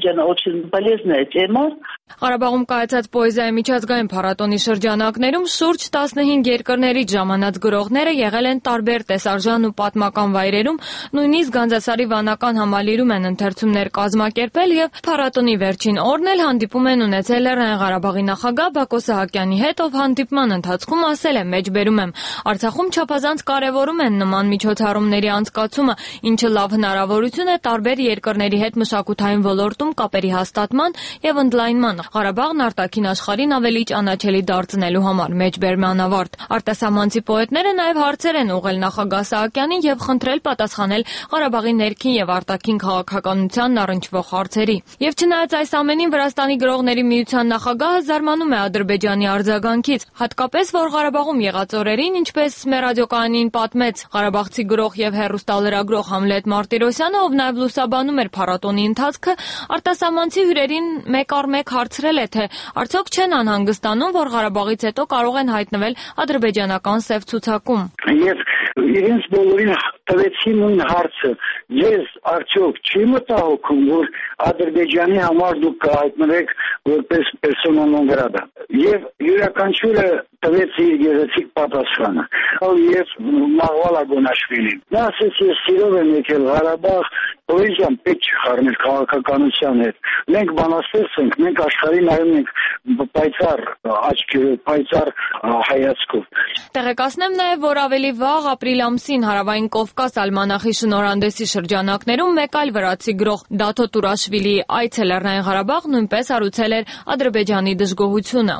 Ղարաբաղում կայացած պոեզիայի միջազգային փառատոնի շրջանակներում շուրջ տասնհինգ երկրներից ժամանած գրողները եղել են տարբեր տեսարժան ու պատմական վայրերում, նույնիսկ Գանձասարի վանական համալիրում են ընթերցումներ կազմակերպել եւ փառատոնի վերջին օրն էլ հանդիպում են ունեցել Լեռնային Ղարաբաղի նախագահ Բակո Սահակյանի հետ, ով հանդիպման ընթացքում ասել է. «Մեջբերում եմ, Արցախում չափազանց կարևորում են նման միջոցառումների անցկացումը, ինչը լավ հնարավորություն է տարբեր երկրների հետ մշակութային ոլորտում կապերի հաստատման եւ ընդլայնման, Ղարաբաղն արտաքին աշխարհին ավելի ճանաչելի դարձնելու համար»։ Մեջբերման ավարտ։ Արտասահմանցի պոետները նաեւ հարցեր են ուղղել նախագահ Սահակյանին եւ խնդրել պատասխանել Ղարաբաղի ներքին եւ արտաքին քաղաքականությանն առնչվող հարցերի։ Եվ չնայած այս ամենին, Վրաստանի գրողների միության նախագահը զարմանում է Ադրբեջանի արձագանքից, հատկապես որ Ղարաբաղում եղած օրերին, ինչպես մեր ռադիոկայանին պատմեց ղարաբաղցի գրող եւ հեռուստալրագրող Համլետ Մարտիրոսյանը, ով նաեւ լուսաբանում էր փառատոնի ընթացքը, արտասահմանցի հյուրերին մեկ առ մեկ հարցրել է, թե արդյոք չեն անհանգստանում, որ Ղարաբաղից հետո կարող են հայտնվել ադրբեջանական սև ցուցակում։ Եվ իրենց բոլորին տվեցի նույն հարցը. ես արդյոք չի մտահոգում, որ Ադրբեջանի համար դուք կհայտնվեք որպես persona non grata։ Եվ յուրաքանչյուրը տվեց իր գեղեցիկ պատասխանը։ Ես Մաղվալ Ագոնաշվիլին։ Նա ասեց, ես սիրով եմ եկել Ղարաբաղ, պոեզիան պետք չի խառնել քաղաքականության հետ։ Մենք բանաստեղծ ենք, մենք աշխարհի նայում ենք պայծառ աչքերով, պայծառ հայացքով։ Տեղեկացնեմ նաև, որ ավելի վաղ ապրիլ ամսին Հարավային Կովկաս ալմանախի շնորհանդեսի շրջանակներում մեկ այլ վրացի գրող Դաթո Տուրաշվիլիի այցը Լեռնային Ղարաբաղ նույնպես հարուցել էր Ադրբեջանի դժգոհությունը։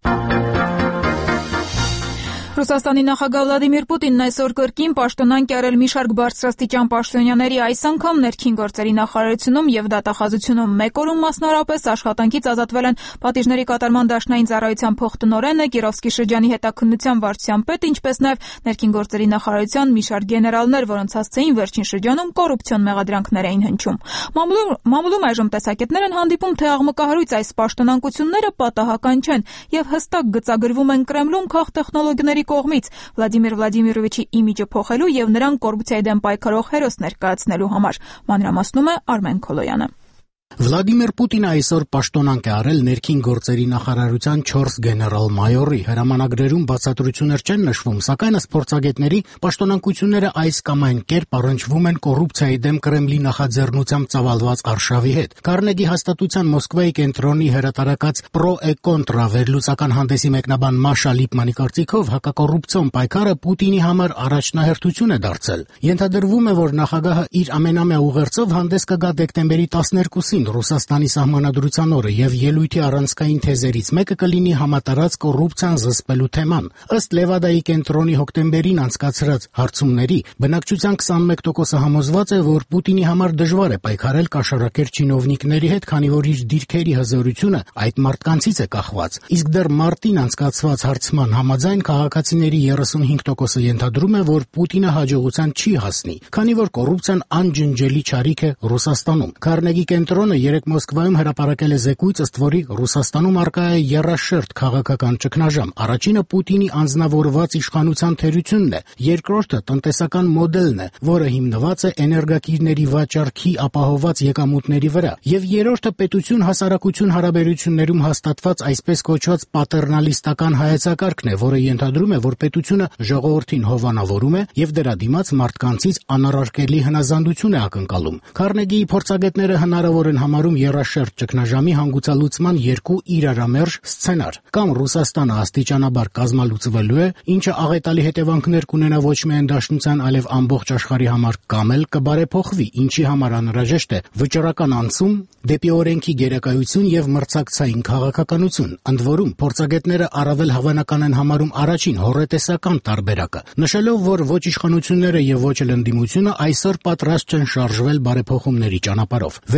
Ռուսաստանի նախագահ Վլադիմիր Պուտինն այսօր կրկին պաշտոնանկ արել մի շարք բարձրաստիճան պաշտոնյաների, այս անգամ ներքին գործերի նախարարությունում եւ դատախազությունում։ Մեկ օրում մասնավորապես աշխատանքից ազատվել են պատիժների կատարման դաշնային ծառայության փոխտնօրենը, Կիրովսկի շրջանի հետաքննության վարչության պետ, ինչպես նաեւ ներքին գործերի նախարարության մի շարք գեներալներ, որոնց հասցեին վերջին շրջանում կոռուպցիոն մեղադրանքներ էին հնչում։ Մամուլում այժմ տեսակետներ են հանդիպում, թե աղմկահարույց այս պաշտոնանկությունները պատահական չեն եւ հստակ գծագրվում են Կրեմլում քաղտեխնոլոգների կողմից Վլադիմիր Վլադիմիրովիչի իմիջը փոխելու եւ նրան կոռուպցիայի դեմ պայքարող հերոս ներկայացնելու համար։ Մանրամասնում է Արմեն Քոլոյանը։ Վլադիմիր Պուտինը այսօր պաշտոնանկ է արել ներքին գործերի նախարարության չորս գեներալ-մայորի։ Հրամանագրերում բացատրություններ չեն նշվում, սակայն ըստ փորձագետների պաշտոնանկությունները այս կամ այն կերպ առնչվում են կոռուպցիայի դեմ Կրեմլի նախաձեռնությամբ ծավալված արշավի հետ։ Կարնեգի հաստատության Մոսկվայի կենտրոնի հրատարակած Pro e Contra վերլուծական հանդեսի մեկնաբան Մաշա Լիպմանի կարծիքով հակակոռուպցիոն պայքարը Պուտինի համար առաջնահերթություն է դարձել։ Ենթադրվում է, որ նախագահը իր ամենամյա ուղերձով հանդես կգա դեկտեմբերի տասներկուսին Ռուսաստանի սահմանադրության օրը եւ ելույթի առանցքային թեզերից մեկը կլինի համատարած կոռուպցիան զսպելու թեման։ Ըստ Լևադայի կենտրոնի հոկտեմբերին անցկացրած հարցումների, բնակչության քսանմեկ տոկոսը համոզված է, որ Պուտինի համար դժվար է պայքարել կաշառակեր չինովնիկների հետ, քանի որ իր դիրքերի հզորությունը այդ մարդկանցից է կախված։ Իսկ դեռ մարտին անցկացված հարցման համաձայն քաղաքացիների երեսունհինգ տոկոսը ենթադրում է, որ Պուտինը հաջողության չի հասնի, քանի որ կոռուպցիան անջնջելի չարիք է Ռուսաստանում։ Կարնեգի կենտրոնը երեք Մոսկվայում հրապարակել է զեկույց, ըստ որի Ռուսաստանում առկա է եռաշերտ քաղաքական ճգնաժամ։ Առաջինը Պուտինի անձնավորված իշխանության թերությունն է, երկրորդը տնտեսական մոդելն է, որը հիմնված է էներգակիրների վաճառքի ապահովված եկամուտների վրա, եւ երրորդը պետություն-հասարակություն հարաբերություններում հաստատված այսպես կոչված պատերնալիստական հայեցակարգն է, որը ենթադրում է, որ պետությունը ժողովրդին հովանավորում է եւ դրա դիմաց մարդկանցից անառարկելի հնազանդություն է ակնկալում։ Քարնեգիի փորձագետները հնարավոր են համարում եռաշերտ ճգնաժամի հանգուցալուծման երկու իրարամերժ սցենար։ Կամ Ռուսաստանը աստիճանաբար կազմալուծվելու է, ինչը աղետալի հետևանքներ կունենա ոչ միայն Դաշնության, այլև ամբողջ աշխարհի համար, կամ էլ կբարեփոխվի, ինչի համար անհրաժեշտ է վճռական անցում դեպի օրենքի գերակայություն եւ մրցակցային քաղաքականություն։ Ընդ որում, փորձագետները առավել հավանական են համարում առաջին հոռետեսական տարբերակը, նշելով, որ ոչ իշխանությունները եւ ոչ էլ ընդդիմությունը այսօր պատրաստ չեն շարժվել բարեփոխումների ճանապարհով։ Վերնախավը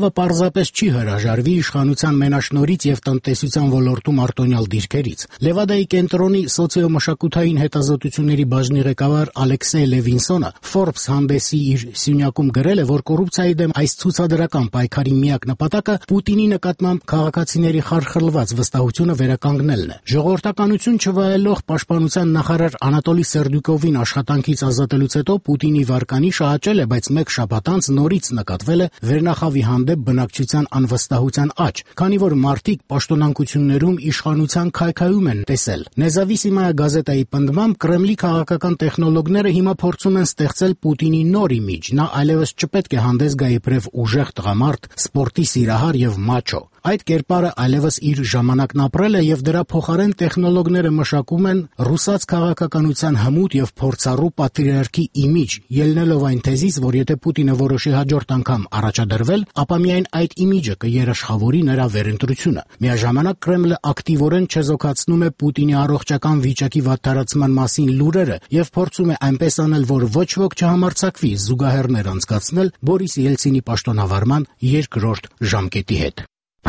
պարզապես չի հրաժարվի իշխանության մենաշնորհից եւ տնտեսության ոլորտում արտոնյալ դիրքերից։ Լևադայի կենտրոնի սոցիոմշակութային հետազոտությունների բաժնի ղեկավար Ալեքսեյ Լևինսոնը Forbes հանդեսի իր սյունյակում գրել է, որ կոռուպցիայի դեմ այս ցուցադրական պայքարի միակ նպատակը Պուտինի նկատմամբ քաղաքացիների խարխլված վստահությունը վերականգնելն է։ Ժողովրդականություն չվայելող պաշտպանության նախարար Անատոլի Սերդյուկովին աշխատանքից ազատելուց հետո Պուտինի վարկանիշը աճել է, բայց մեկ շաբաթ անց նորից նկատվել է վերնախավի հանդեպ բնակչության անվստահության աճ, քանի որ մարդիկ պաշտոնանկություններում իշխանության քայքայում են տեսել։ Նեզավիսիմայա գազետայի պնդմամբ Կրեմլի քաղաքական տեխնոլոգները հիմա փորձում են ստեղծել Պուտինի նոր իմիջ։ Նա այլևս չպետք է հանդես գա իբրև ուժեղ տղամարդ, սպորտի սիրահար եւ մաչո։ Այդ կերպարը այլևս իր ժամանակն ապրել է եւ դրա փոխարեն տեխնոլոգները մշակում են ռուսաց քաղաքականության հմուտ եւ փորձառու պատրիարքի իմիջ, ելնելով այն թեզից, որ եթե Պուտինը որոշի հաջորդ անգամ առաջադրվել, ապա միայն այդ իմիջը կերաշխավորի նրա վերընտրությունը։ Միաժամանակ Կրեմլը ակտիվորեն չեզոքացնում է Պուտինի առողջական վիճակի վատթարացման մասին լուրերը եւ փորձում է այնպես անել, որ ոչ ոք չհամարձակվի զուգահեռներ անցկացնել Բորիս Ելցինի պաշտոնավարման երկրորդ ժամկետի հետ։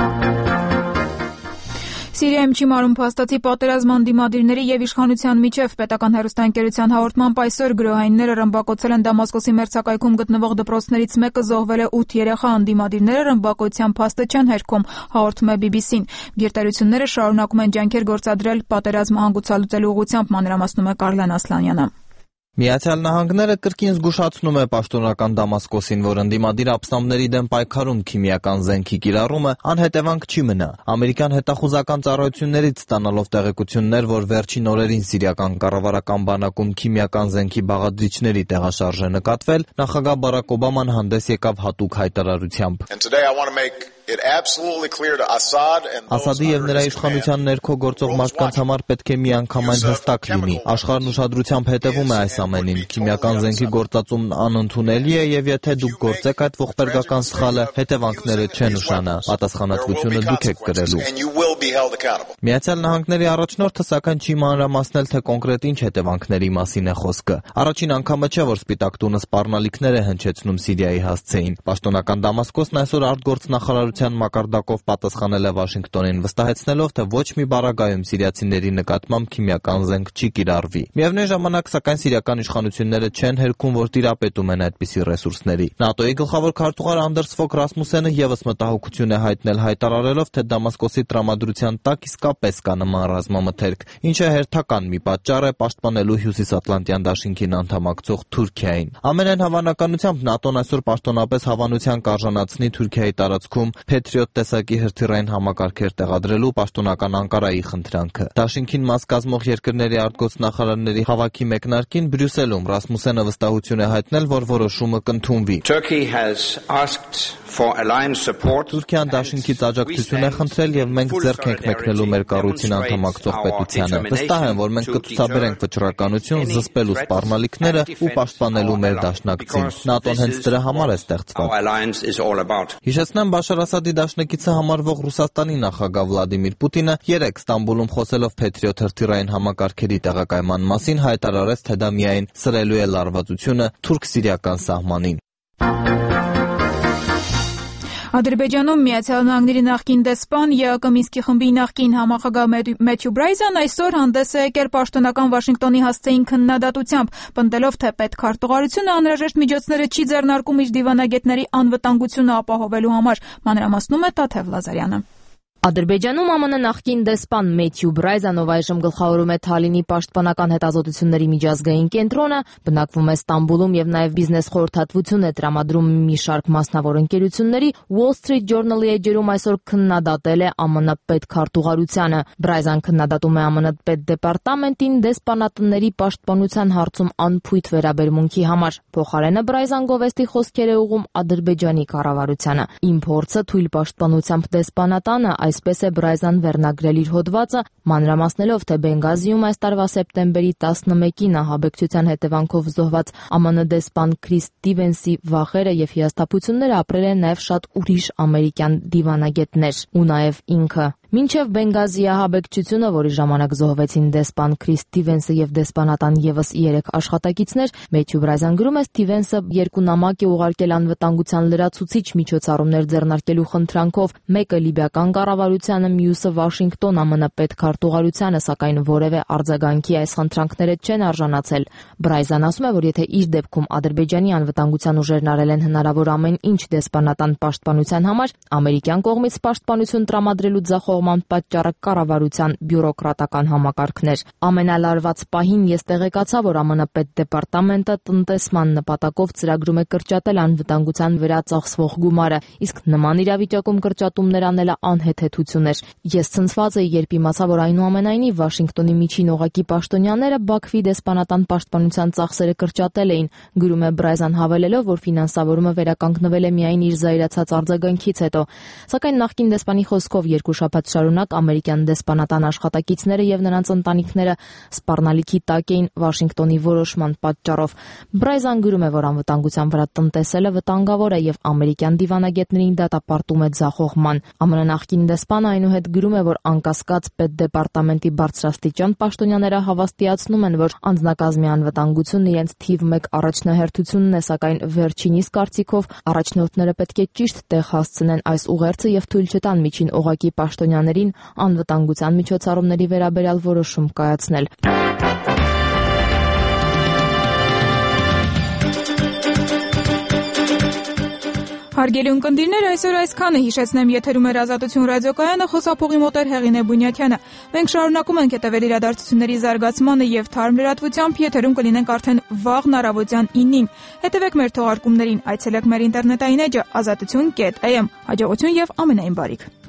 Սիրիայում չիմարում փաստացի պատերազման դիմադիրների եւ իշխանության միջև պետական հեռուստաընկերության հաղորդմամբ այսօր գրոհայինները ռմբակոծել են Դամասկոսի մերձակայքում գտնվող դպրոցներից մեկը, զոհվել է ութ երեխա, անդիմադիրները ռմբակոծության փաստը չեն հերքում, հաղորդում է բի բի սին։ Գերտերությունները շարունակում են ջանքեր գործադրել պատերազմը հանգուցալուծելու ուղղությամբ, մանրամասնում է Կարլեն Ասլանյանը։ Միացյալ Նահանգները կրկին զգուշացնում է պաշտոնական Դամասկոսին, որ ընդդիմադիր ապստամբների դեմ պայքարում քիմիական զենքի կիրառումը անհետևանք չի մնա։ Ամերիկյան հետախուզական ծառայություններից ստանալով տեղեկություններ, որ վերջին օրերին սիրիական կառավարական բանակում քիմիական զենքի բաղադրիչների տեղաշարժ է նկատվել, նախագահ Բարակ Օբաման հանդես եկավ հատուկ հայտարարությամբ։ Ասադի եւ նրա իշխանության ներքո գործող մարդկանց համար պետք է միանգամայն հստակ լինի։ Աշխարհն ուշադրությամբ հետևում է այս ամենին։ Քիմիական զենքի գործածումն անընդունելի է եւ եթե դուք գործեք այդ ողբերգական սխալը, հետևանքները չեն նշանա։ Պատասխանատվությունը դուք եք կրելու։ Միացյալ Նահանգների առաջնորդը սակայն չի մանրամասնել, թե կոնկրետ ինչ հետևանքների մասին է խոսքը։ Առաջին անգամը չէ, որ Սպիտակ տունը սպառնալիքներ է հնչեցնում Սիրիայի հասցեին։ Պաշտոնական Դամասկոսն այսօր արտգործնախարարության մակարդակով պատասխանել է Վաշինգտոնին, վստահեցնելով, թե ոչ մի բառագայում սիրիացիների նկատմամբ քիմիական զենք չի կիրառվի։ Միևնույն ժամանակ, սակայն սիրիական իշխանությունները չեն հերքում, որ տիրապետում են այդպիսի ռեսուրսների։ ՆԱՏՕ-ի գլխավոր քարտուղար Անդերս Ֆոկ Ռասմուսենը եւս մտահոգություն է հայտնել, հայտարարելով, թե Դամասկոսի տրամադրության տակ իսկապես կա նման ռազմամթերք, ինչը հերթական մի պատճառ է պաշտպանելու Հյուսիսատլանտյան դաշինքին անդամակցող Թուրքիային։ Ամենայն հավանականությամբ ՆԱՏՕ-ն այսօր պաշտոնապես հավանության կարժանացնի Թուրքիայի տարածքում Patriot տեսակի հրթիռային համակարգեր տեղադրելու պաշտոնական Անկարայի խնդրանքը։ Դաշինքին մաս կազմող երկրների արտգործնախարարների հավաքի մեկնարկին Բրյուսելում Ռասմուսենը վստահություն է հայտնել, որ որոշումը կընդունվի։ Թուրքիան դաշինքից աջակցություն է խնդրել եւ մենք ձեռք ենք մեկնելու մեր կառույցին անդամակցող պետությանը։ Վստահ եմ, որ մենք կցուցաբերենք վճռականություն, զսպելու սպառնալիքները ու պաշտպանելու մեր դաշնակցին։ ՆԱՏՕ-ն հենց դրա համար է ստեղծված։ Հիշեցնեմ, Բաշար Ասադի դաշնակիցը համարվող Ռուսաստանի նախագահ Վլադիմիր Պուտինը երեկ Ստամբուլում խոսելով Patriot հրթիռային համակարգերի տեղակայման մասին հայտարարեց, թե դա միայն սրելու է լարվածությունը թուրք-սիրիական սահմանին։ Ադրբեջանում Միացյալ Նահանգների նախկին դեսպան ԵԱԿ Մինսկի խմբի նախկին համախագահ Մեթյու Բրայզան այսօր հանդես է եկել պաշտոնական Վաշինգտոնի հասցեին քննադատությամբ, պնդելով, թե պետքարտուղարությունը անհրաժեշտ միջոցները չի ձեռնարկում իր դիվանագետների անվտանգությունը ապահովելու համար, մանրամասնում է Տաթև Լազարյանը։ Ադրբեջանում ԱՄՆ նախկին դեսպան Մեթյու Բրայզանով այժմ գլխավորում է Թալինի պաշտպանական հետազոտությունների միջազգային կենտրոնը, բնակվում է Ստամբուլում եւ նաեւ բիզնես խորհրդատվություն է տրամադրում մի շարք մասնավոր ընկերությունների, Wall Street Journal-ի էջերում այսօր քննադատել է ԱՄՆ պետքարտուղարությանը։ Բրայզան քննադատում է ԱՄՆ պետդեպարտամենտին դեսպանատների պաշտպանության հարցում անփույթ վերաբերմունքի համար։ Փոխարենը Բրայզան գովեստի խոսքեր է ուղղում Ադրբեջանի կառավարությանը։ Իմ փորձը թույլ պաշտպանությամբ դեսպանատանը Այսպես է Բրայզան վերնագրել իր հոդվածը, մանրամասնելով, թե Բենգազիում այս տարվա սեպտեմբերի տասնմեկին ահաբեկչության հետևանքով զոհված ԱՄՆ դեսպան Քրիս Ստիվենսի վախերը եւ հիասթափությունները ապրել են նաեւ շատ ուրիշ ամերիկյան դիվանագետներ ու նաեւ ինքը։ Մինչև Բենգազի ահաբեկչությունը, որի ժամանակ զոհվեցին դեսպան Քրիս Սթիվենսը եւ դեսպանատան եւս երեք աշխատակիցներ, Մեթյու Բրայզան գրում է, Սթիվենսը երկու նամակ է ուղարկել անվտանգության լրացուցիչ միջոցառումներ ձեռնարկելու խնդրանքով, մեկը լիբիական կառավարությանը, մյուսը Վաշինգտոն ԱՄՆ պետքարտուղարությանը, սակայն որևէ արձագանքի այս խնդրանքները չեն արժանացել։ Բրայզան ասում է, որ եթե իր դեպքում Ադրբեջանի անվտանգության ուժերն արել են հնարավոր ամեն ինչ դեսպանատան պաշտպանության համար, ամերիկյան կողմից պաշտպանություն տրամադրելու ձախողման պատճառը կառավարության բյուրոկրատական համակարգն էր։ Ամենալարված պահին ես տեղեկացա, որ ԱՄՆ պետդեպարտամենտը տնտեսման նպատակով ծրագրում է կրճատել անվտանգության վրա ծախսվող գումարը, իսկ նման իրավիճակում կրճատումներ անելը անհեթեթություն էր։ Ես ցնցված էի, երբ իմացա, որ այնուամենայնիվ Վաշինգտոնի միջին օղակի պաշտոնյաները Բաքվի դեսպանատան պաշտպանության ծախսերը կրճատել էին, գրում է Բրայզան, հավելելով, որ ֆինանսավորումը վերականգնվել է միայն իր զայրացած արձագանքից հետո։ Սակայն նախկին դեսպանի խոսքով երկու շաբաթ շարունակ ամերիկյան դեսպանատան աշխատակիցները եւ նրանց ընտանիքները սպառնալիքի տակ էին Վաշինգտոնի որոշման պատճառով։ Բրայզան գրում է, որ անվտանգության վրա տնտեսելը վտանգավոր է եւ ամերիկյան դիվանագետներին դատապարտում է ձախողման։ ԱՄՆ նախկին դեսպանը այնուհետ գրում է, որ անկասկած պետդեպարտամենտի բարձրաստիճան պաշտոնյաները հավաստիացնում են, որ անձնակազմի անվտանգությունն իրենց թիվ մեկ առաջնահերթությունն է, սակայն վերջինիս կարծիքով առաջնորդները պետք է ճիշտ տեղ հասցնեն այս ուղերձը եւ թույլ չտան միջին օղակի պաշտոնյաներին անվտանգության միջոցառումների վերաբերյալ որոշում կայացնել։ Հարգելի ունկնդիրներ, այսօր այսքանը, հիշեցնեմ, եթերում էր Ազատություն ռադիոկայանը, խոսափողի մոտ էր Հեղինե Բունյաթյանը։ Մենք շարունակում ենք հետևել իրադարձությունների զարգացմանը եւ թարմ լրատվությամբ, եթերում կլինենք արդեն վաղն առավոտյան ինին։ Հետևեք մեր թողարկումներին, այցելեք մեր ինտերնետային էջը ազատություն կետ am։ Հաջողություն եւ ամենայն բարիք։